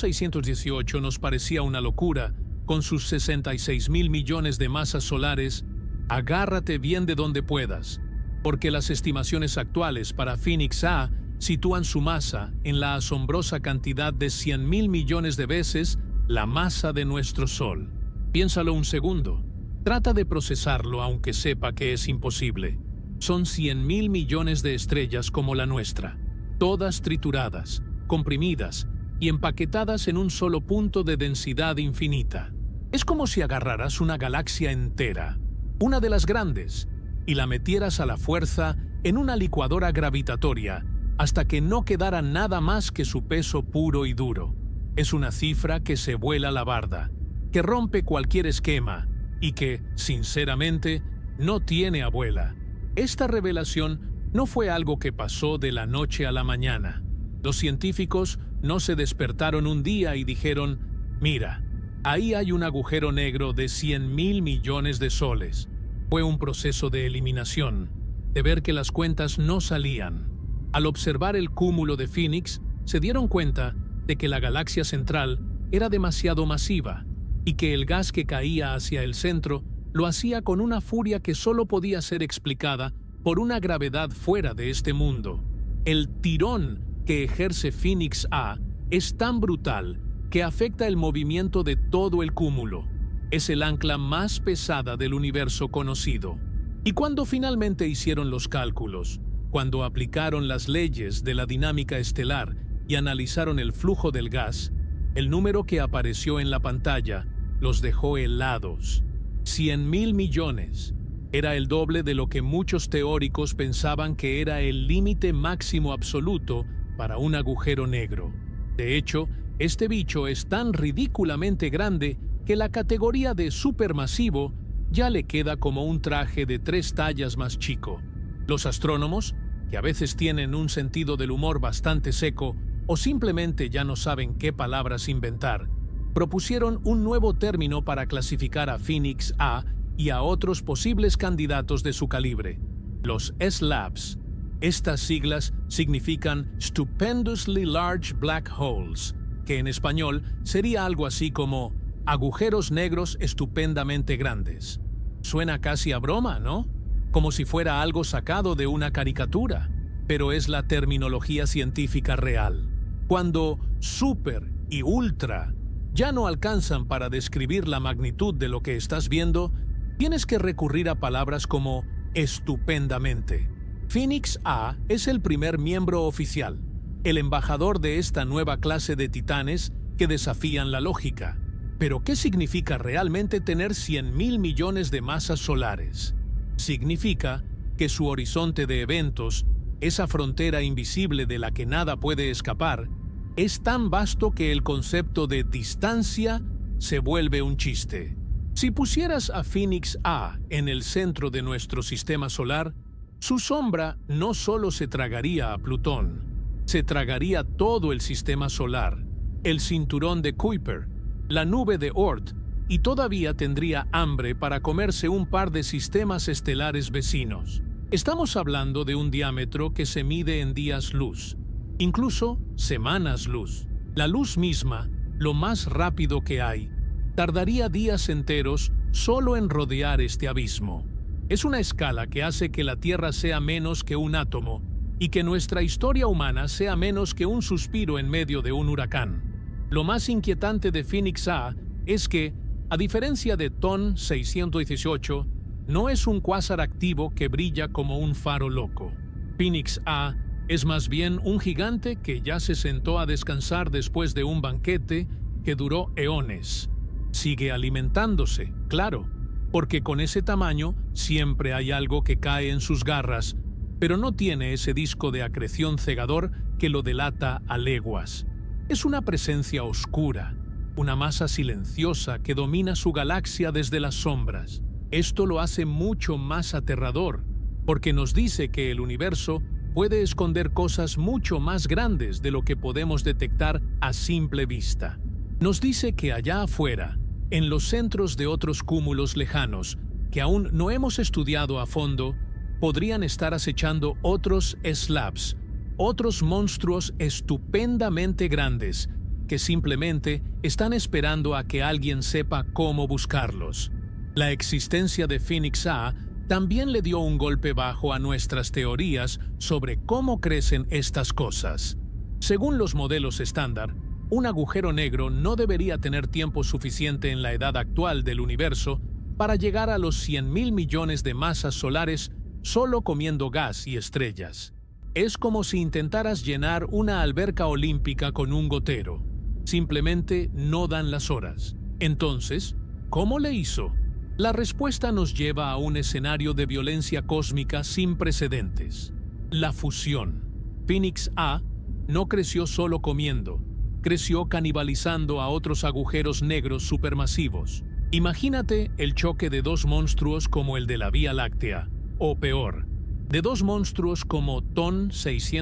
618 nos parecía una locura, con sus 66.000 millones de masas solares, agárrate bien de donde puedas, porque las estimaciones actuales para Phoenix A sitúan su masa en la asombrosa cantidad de 100.000 millones de veces la masa de nuestro Sol. Piénsalo un segundo. Trata de procesarlo aunque sepa que es imposible. Son 100.000 millones de estrellas como la nuestra, todas trituradas, comprimidas y empaquetadas en un solo punto de densidad infinita. Es como si agarraras una galaxia entera, una de las grandes, y la metieras a la fuerza en una licuadora gravitatoria hasta que no quedara nada más que su peso puro y duro. Es una cifra que se vuela la barda, que rompe cualquier esquema y que, sinceramente, no tiene abuela. Esta revelación no fue algo que pasó de la noche a la mañana. Los científicos no se despertaron un día y dijeron, mira, ahí hay un agujero negro de 100.000 millones de soles. Fue un proceso de eliminación, de ver que las cuentas no salían. Al observar el cúmulo de Phoenix, se dieron cuenta de que la galaxia central era demasiado masiva y que el gas que caía hacia el centro lo hacía con una furia que solo podía ser explicada por una gravedad fuera de este mundo. El tirón que ejerce Phoenix A es tan brutal que afecta el movimiento de todo el cúmulo. Es el ancla más pesada del universo conocido. Y cuando finalmente hicieron los cálculos, cuando aplicaron las leyes de la dinámica estelar y analizaron el flujo del gas, el número que apareció en la pantalla los dejó helados. 100.000 millones. Era el doble de lo que muchos teóricos pensaban que era el límite máximo absoluto para un agujero negro. De hecho, este bicho es tan ridículamente grande que la categoría de supermasivo ya le queda como un traje de 3 tallas más chico. Los astrónomos, que a veces tienen un sentido del humor bastante seco o simplemente ya no saben qué palabras inventar, propusieron un nuevo término para clasificar a Phoenix A y a otros posibles candidatos de su calibre, los SLABs. Estas siglas significan Stupendously Large Black Holes, que en español sería algo así como agujeros negros estupendamente grandes. Suena casi a broma, ¿no? Como si fuera algo sacado de una caricatura, pero es la terminología científica real. Cuando super y ultra ya no alcanzan para describir la magnitud de lo que estás viendo, tienes que recurrir a palabras como estupendamente. Phoenix A es el primer miembro oficial, el embajador de esta nueva clase de titanes que desafían la lógica. Pero, ¿qué significa realmente tener 100.000 millones de masas solares? Significa que su horizonte de eventos, esa frontera invisible de la que nada puede escapar, es tan vasto que el concepto de distancia se vuelve un chiste. Si pusieras a Phoenix A en el centro de nuestro sistema solar, su sombra no solo se tragaría a Plutón, se tragaría todo el sistema solar, el cinturón de Kuiper, la nube de Oort, y todavía tendría hambre para comerse un par de sistemas estelares vecinos. Estamos hablando de un diámetro que se mide en días luz, incluso semanas luz. La luz misma, lo más rápido que hay, tardaría días enteros solo en rodear este abismo. Es una escala que hace que la Tierra sea menos que un átomo y que nuestra historia humana sea menos que un suspiro en medio de un huracán. Lo más inquietante de Phoenix A es que, a diferencia de TON 618, no es un cuásar activo que brilla como un faro loco. Phoenix A es más bien un gigante que ya se sentó a descansar después de un banquete que duró eones. Sigue alimentándose, claro, porque con ese tamaño siempre hay algo que cae en sus garras, pero no tiene ese disco de acreción cegador que lo delata a leguas. Es una presencia oscura, una masa silenciosa que domina su galaxia desde las sombras. Esto lo hace mucho más aterrador, porque nos dice que el universo puede esconder cosas mucho más grandes de lo que podemos detectar a simple vista. Nos dice que allá afuera, en los centros de otros cúmulos lejanos, que aún no hemos estudiado a fondo, podrían estar acechando otros slabs, otros monstruos estupendamente grandes, que simplemente están esperando a que alguien sepa cómo buscarlos. La existencia de Phoenix A también le dio un golpe bajo a nuestras teorías sobre cómo crecen estas cosas. Según los modelos estándar, un agujero negro no debería tener tiempo suficiente en la edad actual del universo para llegar a los 100.000 millones de masas solares solo comiendo gas y estrellas. Es como si intentaras llenar una alberca olímpica con un gotero. Simplemente no dan las horas. Entonces, ¿cómo le hizo? La respuesta nos lleva a un escenario de violencia cósmica sin precedentes. La fusión. Phoenix A no creció solo comiendo, creció canibalizando a otros agujeros negros supermasivos. Imagínate el choque de dos monstruos como el de la Vía Láctea, o peor, de dos monstruos como TON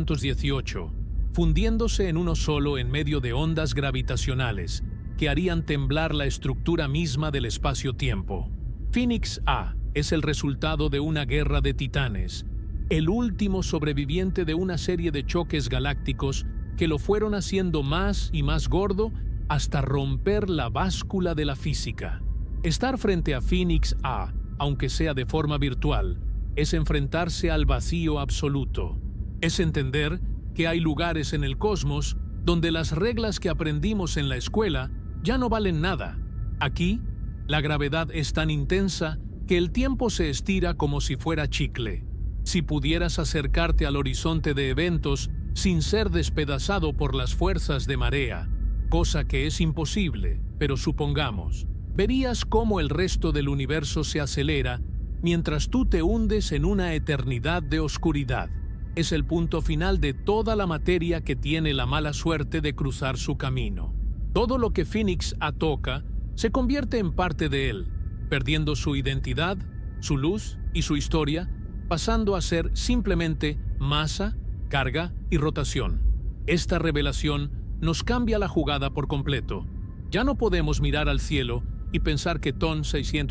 618, fundiéndose en uno solo en medio de ondas gravitacionales que harían temblar la estructura misma del espacio-tiempo. Phoenix A es el resultado de una guerra de titanes, el último sobreviviente de una serie de choques galácticos que lo fueron haciendo más y más gordo hasta romper la báscula de la física. Estar frente a Phoenix A, aunque sea de forma virtual, es enfrentarse al vacío absoluto. Es entender que hay lugares en el cosmos donde las reglas que aprendimos en la escuela ya no valen nada. Aquí, la gravedad es tan intensa que el tiempo se estira como si fuera chicle. Si pudieras acercarte al horizonte de eventos sin ser despedazado por las fuerzas de marea, cosa que es imposible, pero supongamos, verías cómo el resto del universo se acelera mientras tú te hundes en una eternidad de oscuridad. Es el punto final de toda la materia que tiene la mala suerte de cruzar su camino. Todo lo que Phoenix A toca se convierte en parte de él, perdiendo su identidad, su luz y su historia, pasando a ser simplemente masa, carga y rotación. Esta revelación nos cambia la jugada por completo. Ya no podemos mirar al cielo y pensar que TON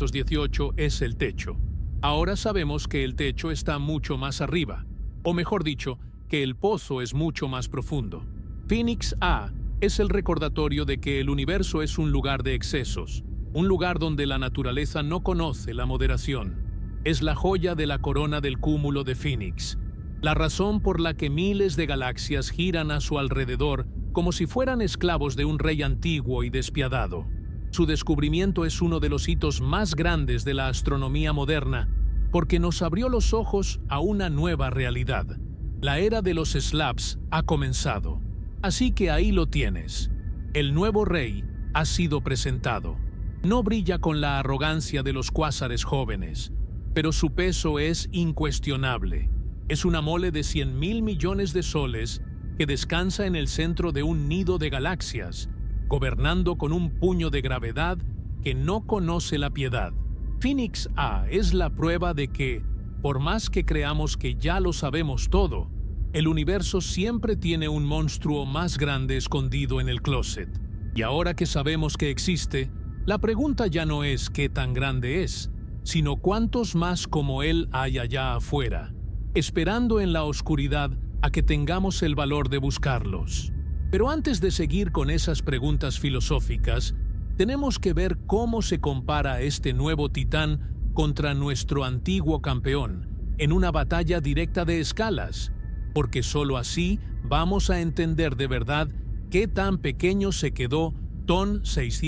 618 es el techo. Ahora sabemos que el techo está mucho más arriba, o mejor dicho, que el pozo es mucho más profundo. Phoenix A es el recordatorio de que el universo es un lugar de excesos, un lugar donde la naturaleza no conoce la moderación. Es la joya de la corona del cúmulo de Phoenix, la razón por la que miles de galaxias giran a su alrededor como si fueran esclavos de un rey antiguo y despiadado. Su descubrimiento es uno de los hitos más grandes de la astronomía moderna, porque nos abrió los ojos a una nueva realidad. La era de los slabs ha comenzado. Así que ahí lo tienes. El nuevo rey ha sido presentado. No brilla con la arrogancia de los cuásares jóvenes, pero su peso es incuestionable. Es una mole de 100.000 millones de soles que descansa en el centro de un nido de galaxias, gobernando con un puño de gravedad que no conoce la piedad. Phoenix A es la prueba de que, por más que creamos que ya lo sabemos todo, el universo siempre tiene un monstruo más grande escondido en el closet. Y ahora que sabemos que existe, la pregunta ya no es qué tan grande es, sino cuántos más como él hay allá afuera, esperando en la oscuridad a que tengamos el valor de buscarlos. Pero antes de seguir con esas preguntas filosóficas, tenemos que ver cómo se compara este nuevo titán contra nuestro antiguo campeón en una batalla directa de escalas, porque solo así vamos a entender de verdad qué tan pequeño se quedó TON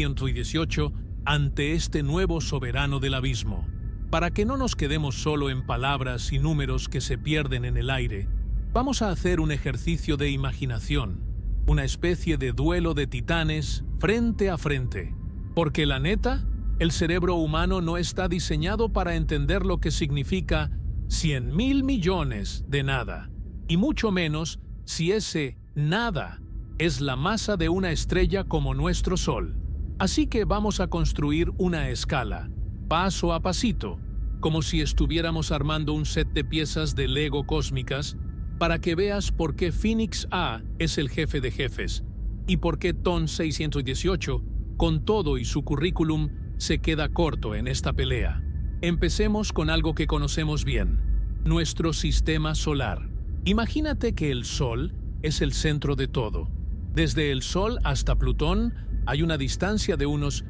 618 ante este nuevo soberano del abismo. Para que no nos quedemos solo en palabras y números que se pierden en el aire, vamos a hacer un ejercicio de imaginación, una especie de duelo de titanes frente a frente. Porque la neta, el cerebro humano no está diseñado para entender lo que significa 100.000 millones de nada, y mucho menos si ese nada es la masa de una estrella como nuestro Sol. Así que vamos a construir una escala, paso a pasito, como si estuviéramos armando un set de piezas de Lego cósmicas, para que veas por qué Phoenix A es el jefe de jefes y por qué TON 618 Con todo y su currículum, se queda corto en esta pelea. Empecemos con algo que conocemos bien: nuestro sistema solar. Imagínate que el Sol es el centro de todo. Desde el Sol hasta Plutón hay una distancia de unos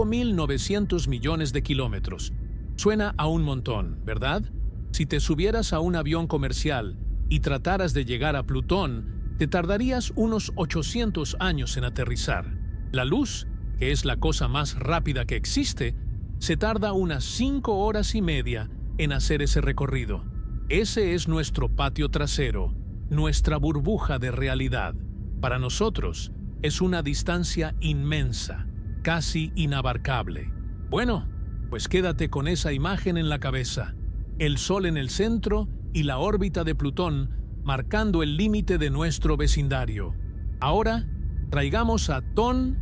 5.900 millones de kilómetros. Suena a un montón, ¿verdad? Si te subieras a un avión comercial y trataras de llegar a Plutón, te tardarías unos 800 años en aterrizar. La luz, que es la cosa más rápida que existe, se tarda unas 5 horas y media en hacer ese recorrido. Ese es nuestro patio trasero, nuestra burbuja de realidad. Para nosotros, es una distancia inmensa, casi inabarcable. Bueno, pues quédate con esa imagen en la cabeza: el Sol en el centro y la órbita de Plutón marcando el límite de nuestro vecindario. Ahora, traigamos a TON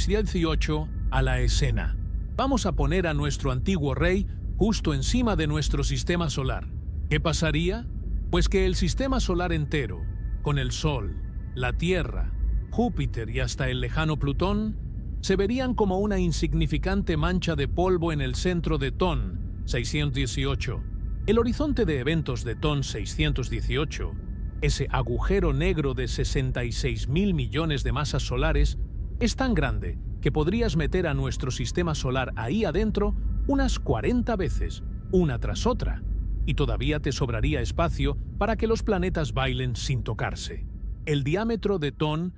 618 a la escena. Vamos a poner a nuestro antiguo rey justo encima de nuestro sistema solar. ¿Qué pasaría? Pues que el sistema solar entero, con el Sol, la Tierra, Júpiter y hasta el lejano Plutón, se verían como una insignificante mancha de polvo en el centro de TON 618. El horizonte de eventos de TON 618, ese agujero negro de 66.000 millones de masas solares, es tan grande que podrías meter a nuestro sistema solar ahí adentro unas 40 veces, una tras otra, y todavía te sobraría espacio para que los planetas bailen sin tocarse. El diámetro de TON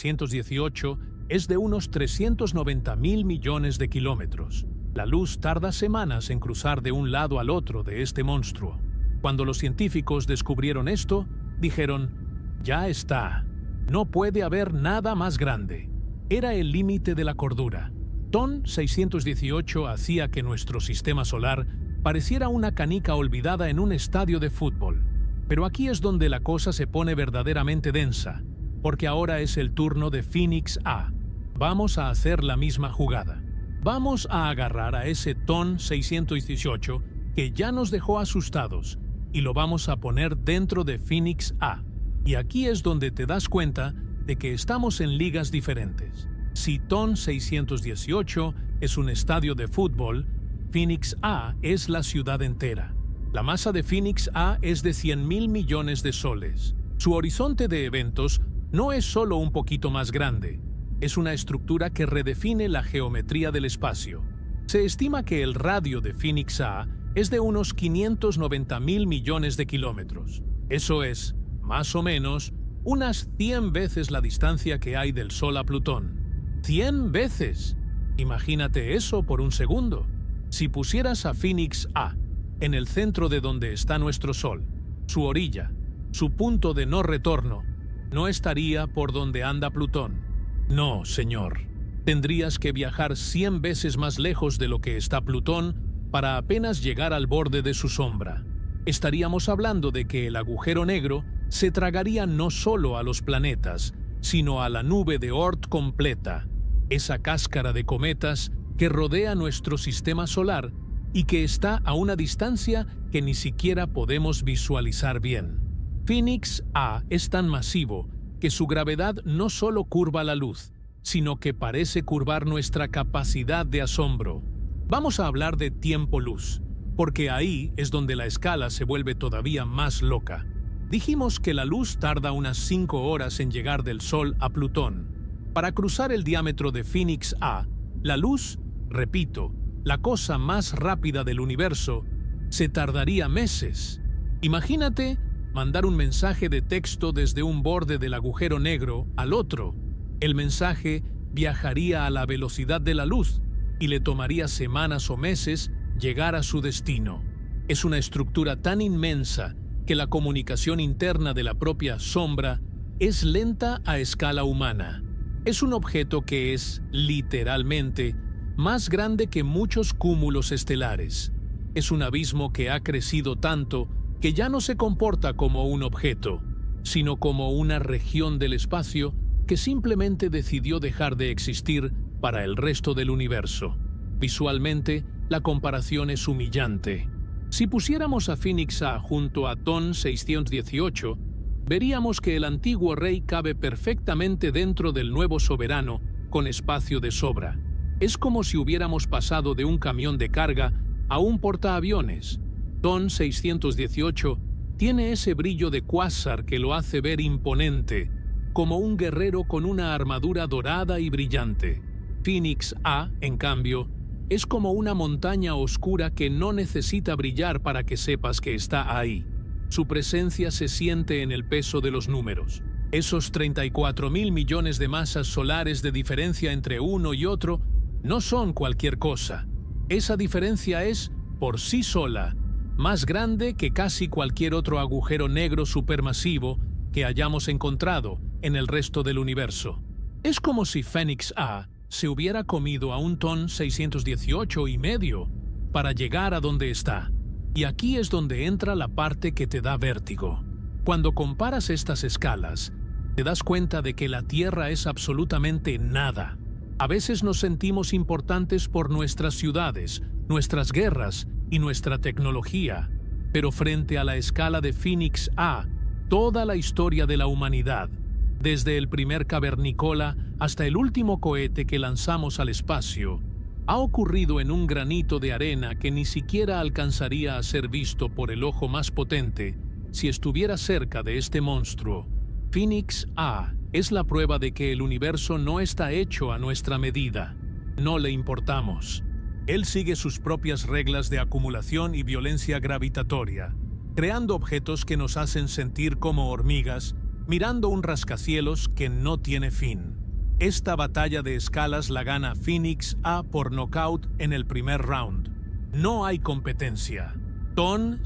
618 es de unos 390.000 millones de kilómetros. La luz tarda semanas en cruzar de un lado al otro de este monstruo. Cuando los científicos descubrieron esto, dijeron: ya está, no puede haber nada más grande. Era el límite de la cordura. TON 618 hacía que nuestro sistema solar pareciera una canica olvidada en un estadio de fútbol. Pero aquí es donde la cosa se pone verdaderamente densa, porque ahora es el turno de Phoenix A. Vamos a hacer la misma jugada. Vamos a agarrar a ese TON 618 que ya nos dejó asustados y lo vamos a poner dentro de Phoenix A. Y aquí es donde te das cuenta de que estamos en ligas diferentes. Si TON 618 es un estadio de fútbol, Phoenix A es la ciudad entera. La masa de Phoenix A es de 100.000 millones de soles. Su horizonte de eventos no es solo un poquito más grande, es una estructura que redefine la geometría del espacio. Se estima que el radio de Phoenix A es de unos 590.000 millones de kilómetros. Eso es, más o menos, unas 100 veces la distancia que hay del Sol a Plutón. ¡100 veces! Imagínate eso por un segundo. Si pusieras a Phoenix A en el centro de donde está nuestro Sol, su orilla, su punto de no retorno, no estaría por donde anda Plutón. No, señor. Tendrías que viajar 100 veces más lejos de lo que está Plutón para apenas llegar al borde de su sombra. Estaríamos hablando de que el agujero negro se tragaría no solo a los planetas, sino a la nube de Oort completa, esa cáscara de cometas que rodea nuestro sistema solar y que está a una distancia que ni siquiera podemos visualizar bien. Phoenix A es tan masivo que su gravedad no solo curva la luz, sino que parece curvar nuestra capacidad de asombro. Vamos a hablar de tiempo-luz, porque ahí es donde la escala se vuelve todavía más loca. Dijimos que la luz tarda unas 5 horas en llegar del Sol a Plutón. Para cruzar el diámetro de Phoenix A, la luz, repito, la cosa más rápida del universo, se tardaría meses. Imagínate mandar un mensaje de texto desde un borde del agujero negro al otro. El mensaje viajaría a la velocidad de la luz y le tomaría semanas o meses llegar a su destino. Es una estructura tan inmensa que la comunicación interna de la propia sombra es lenta a escala humana. Es un objeto que es, literalmente, más grande que muchos cúmulos estelares. Es un abismo que ha crecido tanto que ya no se comporta como un objeto, sino como una región del espacio que simplemente decidió dejar de existir para el resto del universo. Visualmente, la comparación es humillante. Si pusiéramos a Phoenix A junto a TON 618, veríamos que el antiguo rey cabe perfectamente dentro del nuevo soberano con espacio de sobra. Es como si hubiéramos pasado de un camión de carga a un portaaviones. TON 618 tiene ese brillo de cuásar que lo hace ver imponente, como un guerrero con una armadura dorada y brillante. Phoenix A, en cambio, es como una montaña oscura que no necesita brillar para que sepas que está ahí. Su presencia se siente en el peso de los números. Esos 34.000 millones de masas solares de diferencia entre uno y otro no son cualquier cosa. Esa diferencia es, por sí sola, más grande que casi cualquier otro agujero negro supermasivo que hayamos encontrado en el resto del universo. Es como si Phoenix A se hubiera comido a un TON 618 y medio para llegar a donde está. Y aquí es donde entra la parte que te da vértigo. Cuando comparas estas escalas, te das cuenta de que la Tierra es absolutamente nada. A veces nos sentimos importantes por nuestras ciudades, nuestras guerras y nuestra tecnología, pero frente a la escala de Phoenix A, toda la historia de la humanidad, desde el primer cavernícola hasta el último cohete que lanzamos al espacio, ha ocurrido en un granito de arena que ni siquiera alcanzaría a ser visto por el ojo más potente si estuviera cerca de este monstruo. Phoenix A es la prueba de que el universo no está hecho a nuestra medida. No le importamos. Él sigue sus propias reglas de acumulación y violencia gravitatoria, creando objetos que nos hacen sentir como hormigas, mirando un rascacielos que no tiene fin. Esta batalla de escalas la gana Phoenix A por nocaut en el primer round. No hay competencia. TON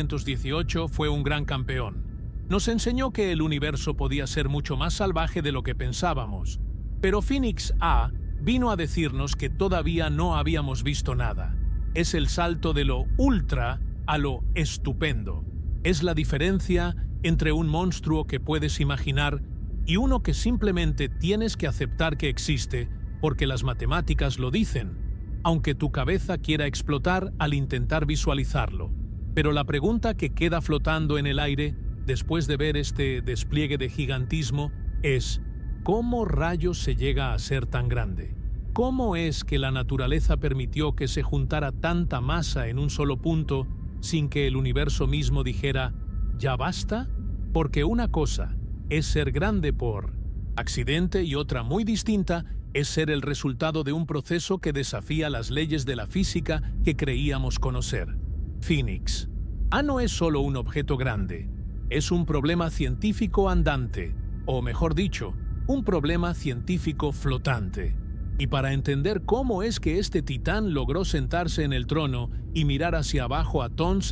618 fue un gran campeón. Nos enseñó que el universo podía ser mucho más salvaje de lo que pensábamos. Pero Phoenix A vino a decirnos que todavía no habíamos visto nada. Es el salto de lo ultra a lo estupendo. Es la diferencia entre un monstruo que puedes imaginar y uno que simplemente tienes que aceptar que existe porque las matemáticas lo dicen, aunque tu cabeza quiera explotar al intentar visualizarlo. Pero la pregunta que queda flotando en el aire después de ver este despliegue de gigantismo es: ¿cómo rayos se llega a ser tan grande? ¿Cómo es que la naturaleza permitió que se juntara tanta masa en un solo punto sin que el universo mismo dijera ¿ya basta? Porque una cosa es ser grande por accidente y otra muy distinta es ser el resultado de un proceso que desafía las leyes de la física que creíamos conocer. Phoenix A no es solo un objeto grande, es un problema científico andante, o mejor dicho, un problema científico flotante. Y para entender cómo es que este titán logró sentarse en el trono y mirar hacia abajo a TON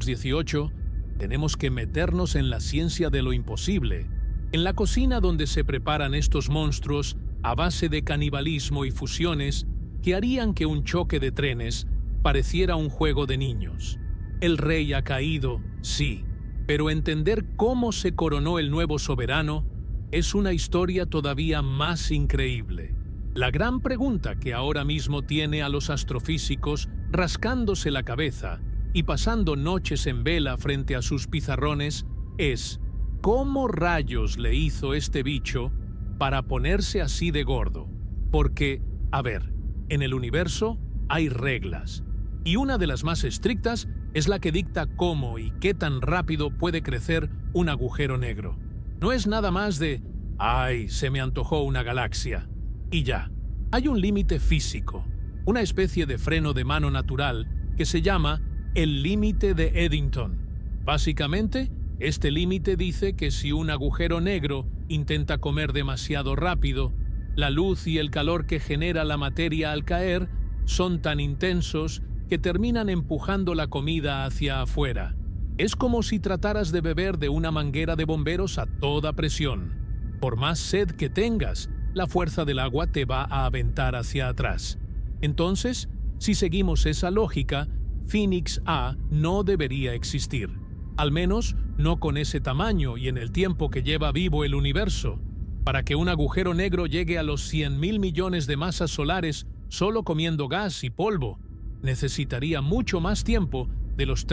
618, tenemos que meternos en la ciencia de lo imposible, en la cocina donde se preparan estos monstruos a base de canibalismo y fusiones que harían que un choque de trenes pareciera un juego de niños. El rey ha caído, sí, pero entender cómo se coronó el nuevo soberano es una historia todavía más increíble. La gran pregunta que ahora mismo tiene a los astrofísicos rascándose la cabeza y pasando noches en vela frente a sus pizarrones es: ¿cómo rayos le hizo este bicho para ponerse así de gordo? Porque, a ver, en el universo hay reglas, y una de las más estrictas es la que dicta cómo y qué tan rápido puede crecer un agujero negro. No es nada más de ¡ay, se me antojó una galaxia! Y ya. Hay un límite físico, una especie de freno de mano natural que se llama el límite de Eddington. Básicamente, este límite dice que si un agujero negro intenta comer demasiado rápido, la luz y el calor que genera la materia al caer son tan intensos que terminan empujando la comida hacia afuera. Es como si trataras de beber de una manguera de bomberos a toda presión. Por más sed que tengas, la fuerza del agua te va a aventar hacia atrás. Entonces, si seguimos esa lógica, Phoenix A no debería existir. Al menos no con ese tamaño y en el tiempo que lleva vivo el universo. Para que un agujero negro llegue a los 100.000 millones de masas solares solo comiendo gas y polvo, necesitaría mucho más tiempo de los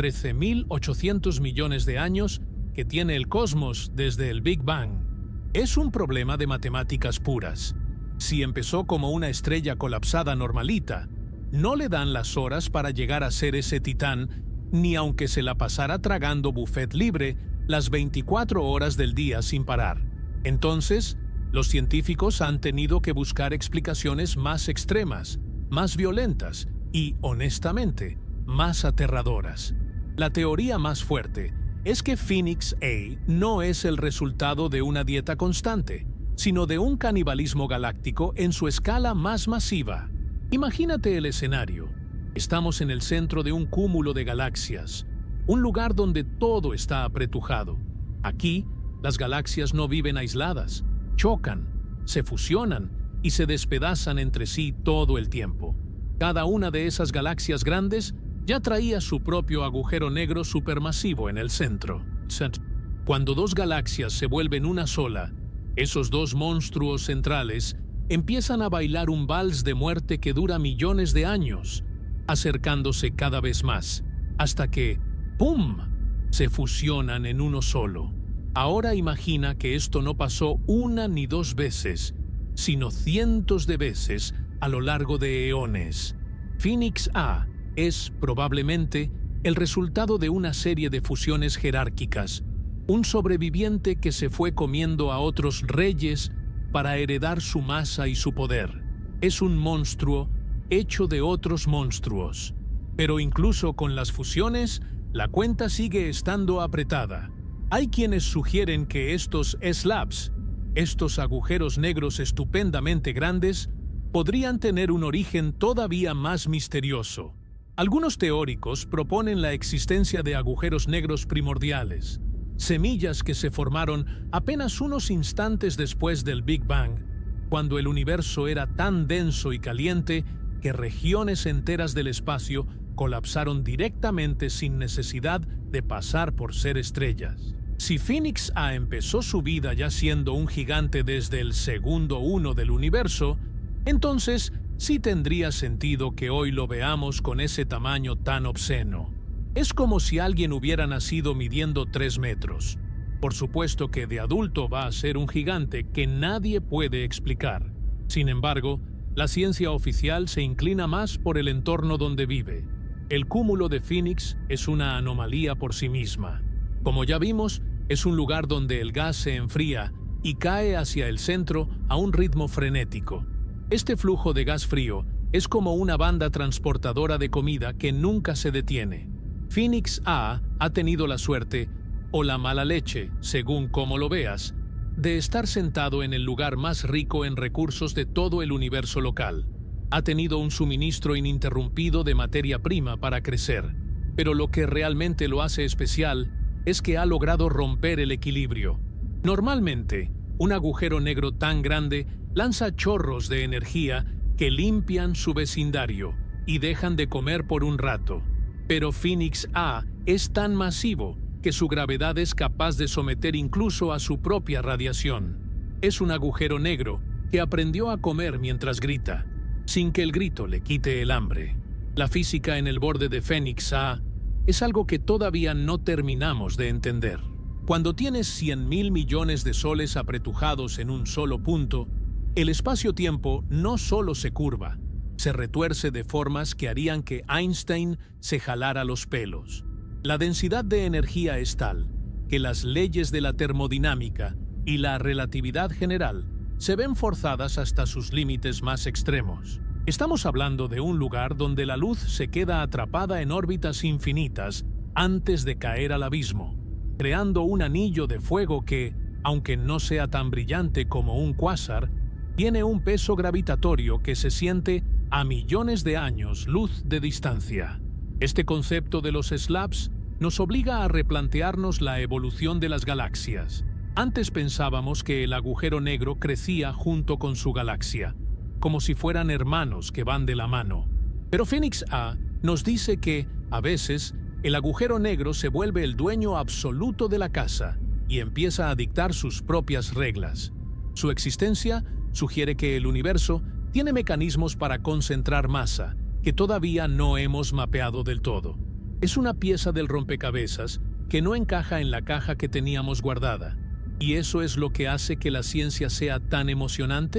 13.800 millones de años que tiene el cosmos desde el Big Bang. Es un problema de matemáticas puras. Si empezó como una estrella colapsada normalita, no le dan las horas para llegar a ser ese titán, ni aunque se la pasara tragando buffet libre las 24 horas del día sin parar. Entonces, los científicos han tenido que buscar explicaciones más extremas, más violentas y, honestamente, más aterradoras. La teoría más fuerte es que Phoenix A no es el resultado de una dieta constante, sino de un canibalismo galáctico en su escala más masiva. Imagínate el escenario. Estamos en el centro de un cúmulo de galaxias, un lugar donde todo está apretujado. Aquí, las galaxias no viven aisladas, chocan, se fusionan y se despedazan entre sí todo el tiempo. Cada una de esas galaxias grandes ya traía su propio agujero negro supermasivo en el centro. Cuando dos galaxias se vuelven una sola, esos dos monstruos centrales empiezan a bailar un vals de muerte que dura millones de años, acercándose cada vez más, hasta que, ¡pum!, se fusionan en uno solo. Ahora imagina que esto no pasó una ni dos veces, sino cientos de veces a lo largo de eones. Phoenix A es, probablemente, el resultado de una serie de fusiones jerárquicas, un sobreviviente que se fue comiendo a otros reyes para heredar su masa y su poder. Es un monstruo hecho de otros monstruos. Pero incluso con las fusiones, la cuenta sigue estando apretada. Hay quienes sugieren que estos slabs, estos agujeros negros estupendamente grandes, podrían tener un origen todavía más misterioso. Algunos teóricos proponen la existencia de agujeros negros primordiales, semillas que se formaron apenas unos instantes después del Big Bang, cuando el universo era tan denso y caliente que regiones enteras del espacio colapsaron directamente sin necesidad de pasar por ser estrellas. Si Phoenix A empezó su vida ya siendo un gigante desde el segundo uno del universo, entonces sí tendría sentido que hoy lo veamos con ese tamaño tan obsceno. Es como si alguien hubiera nacido midiendo 3 metros. Por supuesto que de adulto va a ser un gigante que nadie puede explicar. Sin embargo, la ciencia oficial se inclina más por el entorno donde vive. El cúmulo de Phoenix es una anomalía por sí misma. Como ya vimos, es un lugar donde el gas se enfría y cae hacia el centro a un ritmo frenético. Este flujo de gas frío es como una banda transportadora de comida que nunca se detiene. Phoenix A ha tenido la suerte, o la mala leche, según cómo lo veas, de estar sentado en el lugar más rico en recursos de todo el universo local. Ha tenido un suministro ininterrumpido de materia prima para crecer, pero lo que realmente lo hace especial es que ha logrado romper el equilibrio. Normalmente, un agujero negro tan grande lanza chorros de energía que limpian su vecindario y dejan de comer por un rato. Pero Phoenix A es tan masivo que su gravedad es capaz de someter incluso a su propia radiación. Es un agujero negro que aprendió a comer mientras grita, sin que el grito le quite el hambre. La física en el borde de Phoenix A es algo que todavía no terminamos de entender. Cuando tienes 100.000 millones de soles apretujados en un solo punto, el espacio-tiempo no solo se curva, se retuerce de formas que harían que Einstein se jalara los pelos. La densidad de energía es tal que las leyes de la termodinámica y la relatividad general se ven forzadas hasta sus límites más extremos. Estamos hablando de un lugar donde la luz se queda atrapada en órbitas infinitas antes de caer al abismo, creando un anillo de fuego que, aunque no sea tan brillante como un cuásar, tiene un peso gravitatorio que se siente a millones de años luz de distancia. Este concepto de los slabs nos obliga a replantearnos la evolución de las galaxias. Antes pensábamos que el agujero negro crecía junto con su galaxia, como si fueran hermanos que van de la mano. Pero Phoenix A nos dice que, a veces, el agujero negro se vuelve el dueño absoluto de la casa y empieza a dictar sus propias reglas. Su existencia sugiere que el universo tiene mecanismos para concentrar masa que todavía no hemos mapeado del todo. Es una pieza del rompecabezas que no encaja en la caja que teníamos guardada. ¿Y eso es lo que hace que la ciencia sea tan emocionante?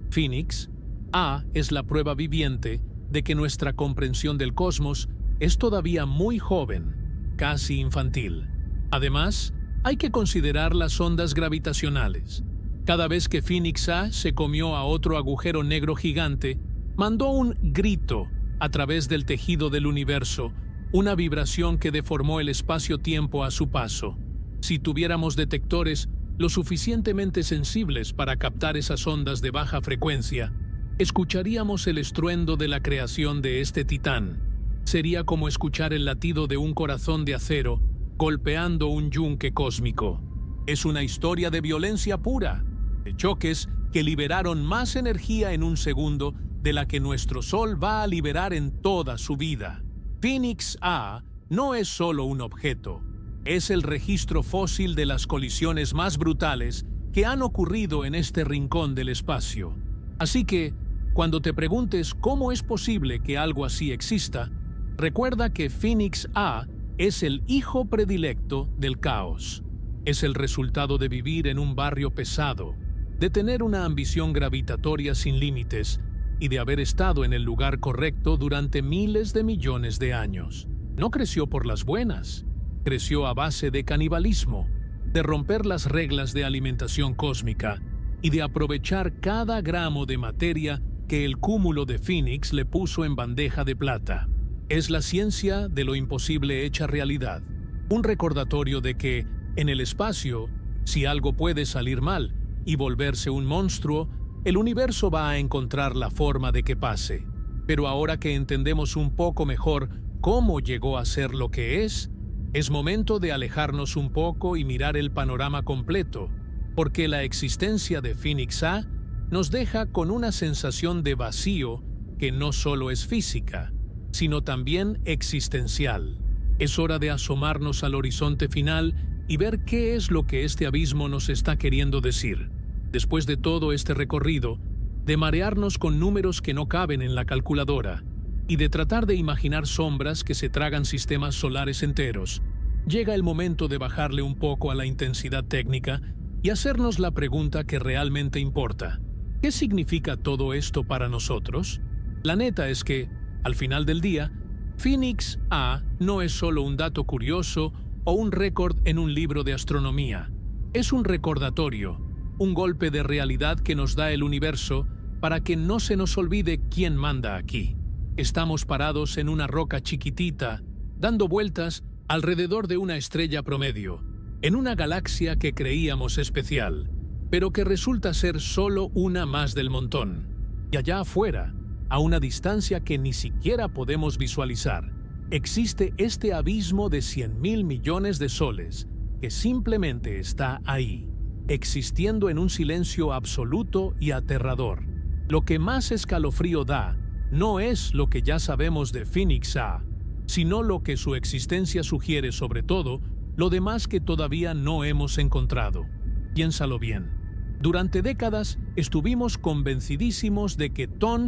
Phoenix A es la prueba viviente de que nuestra comprensión del cosmos es todavía muy joven, casi infantil. Además, hay que considerar las ondas gravitacionales. Cada vez que Phoenix A se comió a otro agujero negro gigante, mandó un grito a través del tejido del universo, una vibración que deformó el espacio-tiempo a su paso. Si tuviéramos detectores lo suficientemente sensibles para captar esas ondas de baja frecuencia, escucharíamos el estruendo de la creación de este titán. Sería como escuchar el latido de un corazón de acero golpeando un yunque cósmico. Es una historia de violencia pura, de choques que liberaron más energía en un segundo de la que nuestro Sol va a liberar en toda su vida. Phoenix A no es solo un objeto, es el registro fósil de las colisiones más brutales que han ocurrido en este rincón del espacio. Así que, cuando te preguntes cómo es posible que algo así exista, recuerda que Phoenix A es el hijo predilecto del caos. Es el resultado de vivir en un barrio pesado, de tener una ambición gravitatoria sin límites y de haber estado en el lugar correcto durante miles de millones de años. No creció por las buenas, creció a base de canibalismo, de romper las reglas de alimentación cósmica y de aprovechar cada gramo de materia que el cúmulo de Phoenix le puso en bandeja de plata. Es la ciencia de lo imposible hecha realidad, un recordatorio de que, en el espacio, si algo puede salir mal y volverse un monstruo, el universo va a encontrar la forma de que pase. Pero ahora que entendemos un poco mejor cómo llegó a ser lo que es momento de alejarnos un poco y mirar el panorama completo, porque la existencia de Phoenix A nos deja con una sensación de vacío que no solo es física, sino también existencial. Es hora de asomarnos al horizonte final y ver qué es lo que este abismo nos está queriendo decir. Después de todo este recorrido, de marearnos con números que no caben en la calculadora y de tratar de imaginar sombras que se tragan sistemas solares enteros, llega el momento de bajarle un poco a la intensidad técnica y hacernos la pregunta que realmente importa. ¿Qué significa todo esto para nosotros? La neta es que, al final del día, Phoenix A no es solo un dato curioso o un récord en un libro de astronomía. Es un recordatorio, un golpe de realidad que nos da el universo para que no se nos olvide quién manda aquí. Estamos parados en una roca chiquitita, dando vueltas alrededor de una estrella promedio, en una galaxia que creíamos especial, pero que resulta ser solo una más del montón. Y allá afuera, a una distancia que ni siquiera podemos visualizar, existe este abismo de 100.000 millones de soles que simplemente está ahí, existiendo en un silencio absoluto y aterrador. Lo que más escalofrío da no es lo que ya sabemos de Phoenix A, sino lo que su existencia sugiere, sobre todo lo demás que todavía no hemos encontrado. Piénsalo bien. Durante décadas estuvimos convencidísimos de que TON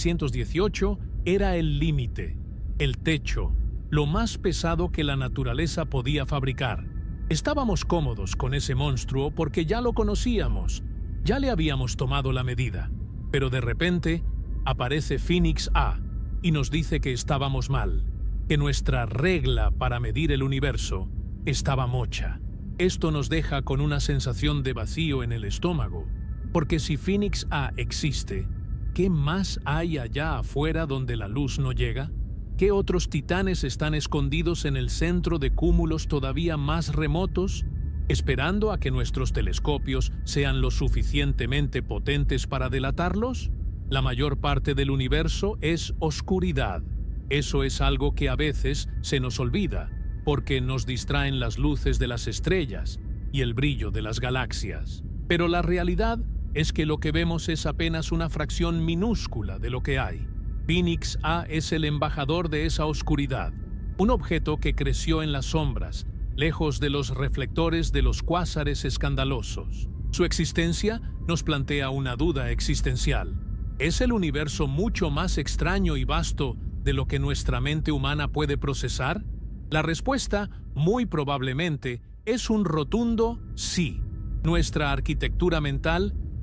618 era el límite, el techo, lo más pesado que la naturaleza podía fabricar. Estábamos cómodos con ese monstruo porque ya lo conocíamos, ya le habíamos tomado la medida. Pero de repente aparece Phoenix A y nos dice que estábamos mal, que nuestra regla para medir el universo estaba mocha. Esto nos deja con una sensación de vacío en el estómago, porque si Phoenix A existe, ¿qué más hay allá afuera donde la luz no llega? ¿Qué otros titanes están escondidos en el centro de cúmulos todavía más remotos, esperando a que nuestros telescopios sean lo suficientemente potentes para delatarlos? La mayor parte del universo es oscuridad. Eso es algo que a veces se nos olvida, porque nos distraen las luces de las estrellas y el brillo de las galaxias. Pero la realidad es que lo que vemos es apenas una fracción minúscula de lo que hay. Phoenix A es el embajador de esa oscuridad, un objeto que creció en las sombras, lejos de los reflectores de los cuásares escandalosos. Su existencia nos plantea una duda existencial. ¿Es el universo mucho más extraño y vasto de lo que nuestra mente humana puede procesar? La respuesta, muy probablemente, es un rotundo sí. Nuestra arquitectura mental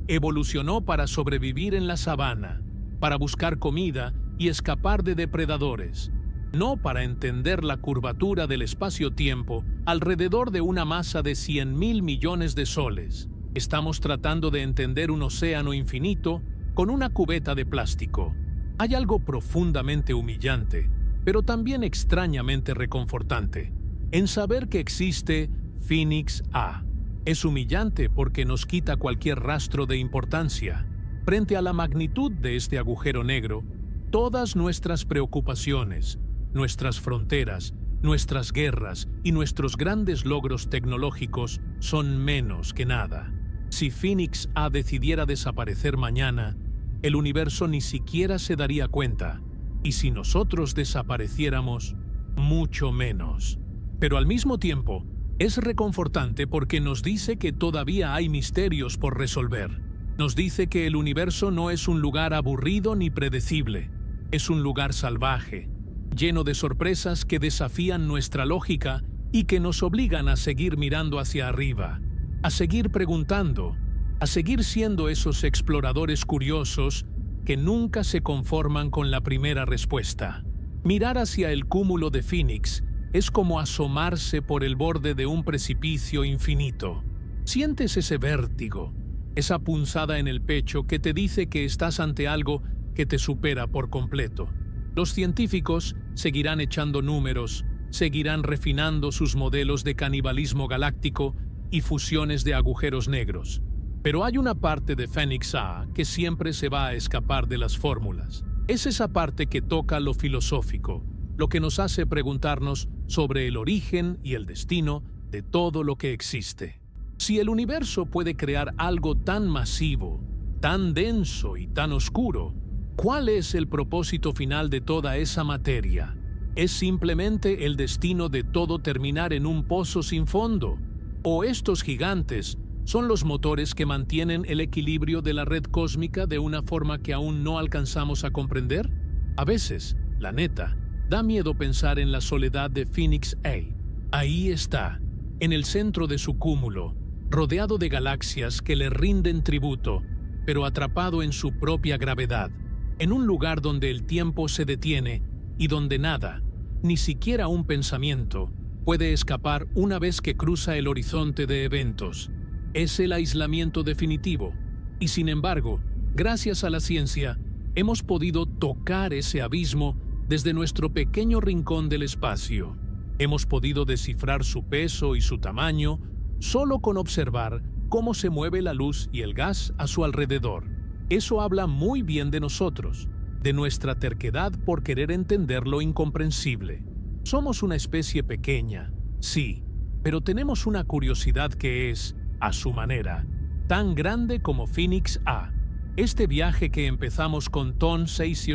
evolucionó para sobrevivir en la sabana, para buscar comida y escapar de depredadores, no para entender la curvatura del espacio-tiempo alrededor de una masa de 100.000 millones de soles. Estamos tratando de entender un océano infinito con una cubeta de plástico. Hay algo profundamente humillante, pero también extrañamente reconfortante, en saber que existe Phoenix A. Es humillante porque nos quita cualquier rastro de importancia. Frente a la magnitud de este agujero negro, todas nuestras preocupaciones, nuestras fronteras, nuestras guerras y nuestros grandes logros tecnológicos son menos que nada. Si Phoenix A decidiera desaparecer mañana, el universo ni siquiera se daría cuenta, y si nosotros desapareciéramos, mucho menos. Pero al mismo tiempo, es reconfortante porque nos dice que todavía hay misterios por resolver. Nos dice que el universo no es un lugar aburrido ni predecible, es un lugar salvaje, lleno de sorpresas que desafían nuestra lógica y que nos obligan a seguir mirando hacia arriba, a seguir preguntando, a seguir siendo esos exploradores curiosos que nunca se conforman con la primera respuesta. Mirar hacia el cúmulo de Phoenix es como asomarse por el borde de un precipicio infinito. Sientes ese vértigo, esa punzada en el pecho que te dice que estás ante algo que te supera por completo. Los científicos seguirán echando números, seguirán refinando sus modelos de canibalismo galáctico y fusiones de agujeros negros. Pero hay una parte de Phoenix A que siempre se va a escapar de las fórmulas. Es esa parte que toca lo filosófico, lo que nos hace preguntarnos sobre el origen y el destino de todo lo que existe. Si el universo puede crear algo tan masivo, tan denso y tan oscuro, ¿cuál es el propósito final de toda esa materia? ¿Es simplemente el destino de todo terminar en un pozo sin fondo? ¿O estos gigantes son los motores que mantienen el equilibrio de la red cósmica de una forma que aún no alcanzamos a comprender? A veces, la neta, da miedo pensar en la soledad de Phoenix A. Ahí está, en el centro de su cúmulo, rodeado de galaxias que le rinden tributo, pero atrapado en su propia gravedad, en un lugar donde el tiempo se detiene y donde nada, ni siquiera un pensamiento, puede escapar una vez que cruza el horizonte de eventos. Es el aislamiento definitivo, y sin embargo, gracias a la ciencia, hemos podido tocar ese abismo desde nuestro pequeño rincón del espacio. Hemos podido descifrar su peso y su tamaño solo con observar cómo se mueve la luz y el gas a su alrededor. Eso habla muy bien de nosotros, de nuestra terquedad por querer entender lo incomprensible. Somos una especie pequeña, sí, pero tenemos una curiosidad que es, a su manera, tan grande como Phoenix A. Este viaje que empezamos con Ton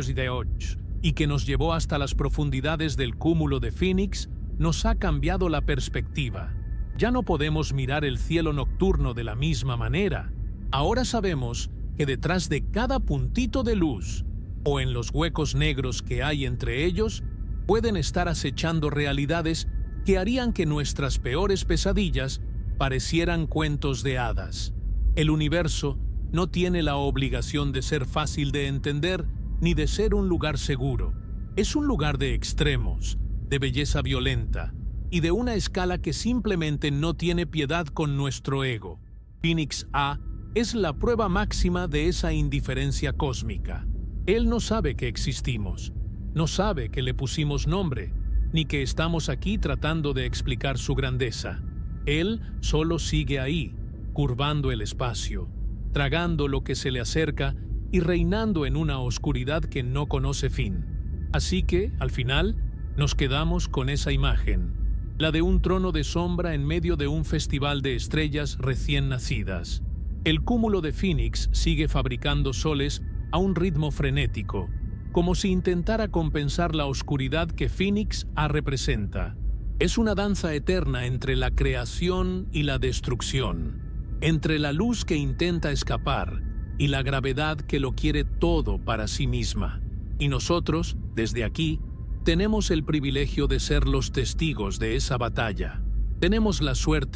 618 y que nos llevó hasta las profundidades del cúmulo de Phoenix nos ha cambiado la perspectiva. Ya no podemos mirar el cielo nocturno de la misma manera. Ahora sabemos que detrás de cada puntito de luz, o en los huecos negros que hay entre ellos, pueden estar acechando realidades que harían que nuestras peores pesadillas parecieran cuentos de hadas. El universo no tiene la obligación de ser fácil de entender ni de ser un lugar seguro. Es un lugar de extremos, de belleza violenta y de una escala que simplemente no tiene piedad con nuestro ego. Phoenix A es la prueba máxima de esa indiferencia cósmica. Él no sabe que existimos, no sabe que le pusimos nombre, ni que estamos aquí tratando de explicar su grandeza. Él solo sigue ahí, curvando el espacio, tragando lo que se le acerca y reinando en una oscuridad que no conoce fin. Así que, al final, nos quedamos con esa imagen, la de un trono de sombra en medio de un festival de estrellas recién nacidas. El cúmulo de Phoenix sigue fabricando soles a un ritmo frenético, como si intentara compensar la oscuridad que Phoenix A representa. Es una danza eterna entre la creación y la destrucción, entre la luz que intenta escapar y la gravedad que lo quiere todo para sí misma. Y nosotros, desde aquí, tenemos el privilegio de ser los testigos de esa batalla. Tenemos la suerte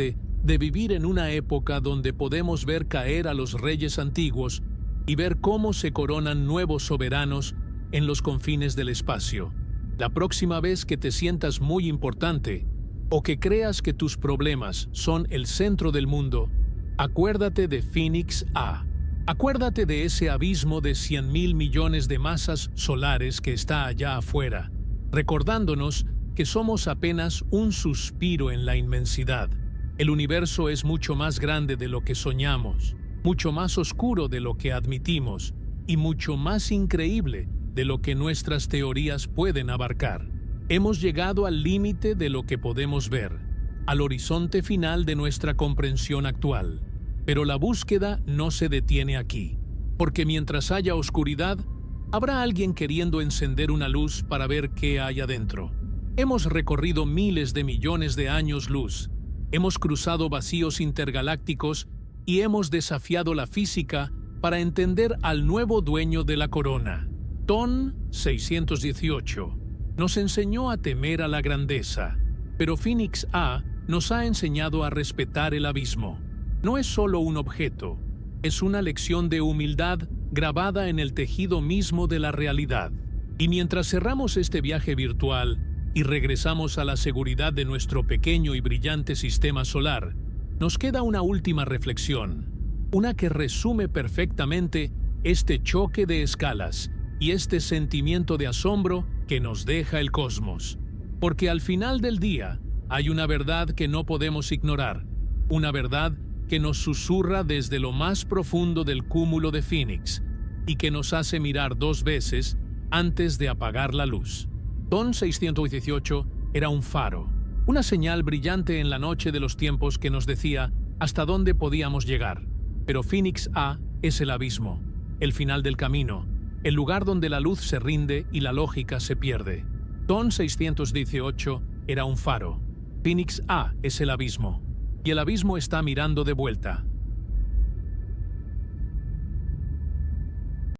de vivir en una época donde podemos ver caer a los reyes antiguos y ver cómo se coronan nuevos soberanos en los confines del espacio. La próxima vez que te sientas muy importante o que creas que tus problemas son el centro del mundo, acuérdate de Phoenix A. Acuérdate de ese abismo de 100.000 millones de masas solares que está allá afuera, recordándonos que somos apenas un suspiro en la inmensidad. El universo es mucho más grande de lo que soñamos, mucho más oscuro de lo que admitimos y mucho más increíble de lo que nuestras teorías pueden abarcar. Hemos llegado al límite de lo que podemos ver, al horizonte final de nuestra comprensión actual. Pero la búsqueda no se detiene aquí, porque mientras haya oscuridad, habrá alguien queriendo encender una luz para ver qué hay adentro. Hemos recorrido miles de millones de años luz, hemos cruzado vacíos intergalácticos y hemos desafiado la física para entender al nuevo dueño de la corona. TON 618 nos enseñó a temer a la grandeza, pero Phoenix A nos ha enseñado a respetar el abismo. No es solo un objeto, es una lección de humildad grabada en el tejido mismo de la realidad. Y mientras cerramos este viaje virtual y regresamos a la seguridad de nuestro pequeño y brillante sistema solar, nos queda una última reflexión, una que resume perfectamente este choque de escalas y este sentimiento de asombro que nos deja el cosmos. Porque al final del día hay una verdad que no podemos ignorar, una verdad que nos susurra desde lo más profundo del cúmulo de Phoenix y que nos hace mirar 2 veces antes de apagar la luz. TON 618 era un faro, una señal brillante en la noche de los tiempos que nos decía hasta dónde podíamos llegar. Pero Phoenix A es el abismo, el final del camino, el lugar donde la luz se rinde y la lógica se pierde. TON 618 era un faro. Phoenix A es el abismo, y el abismo está mirando de vuelta.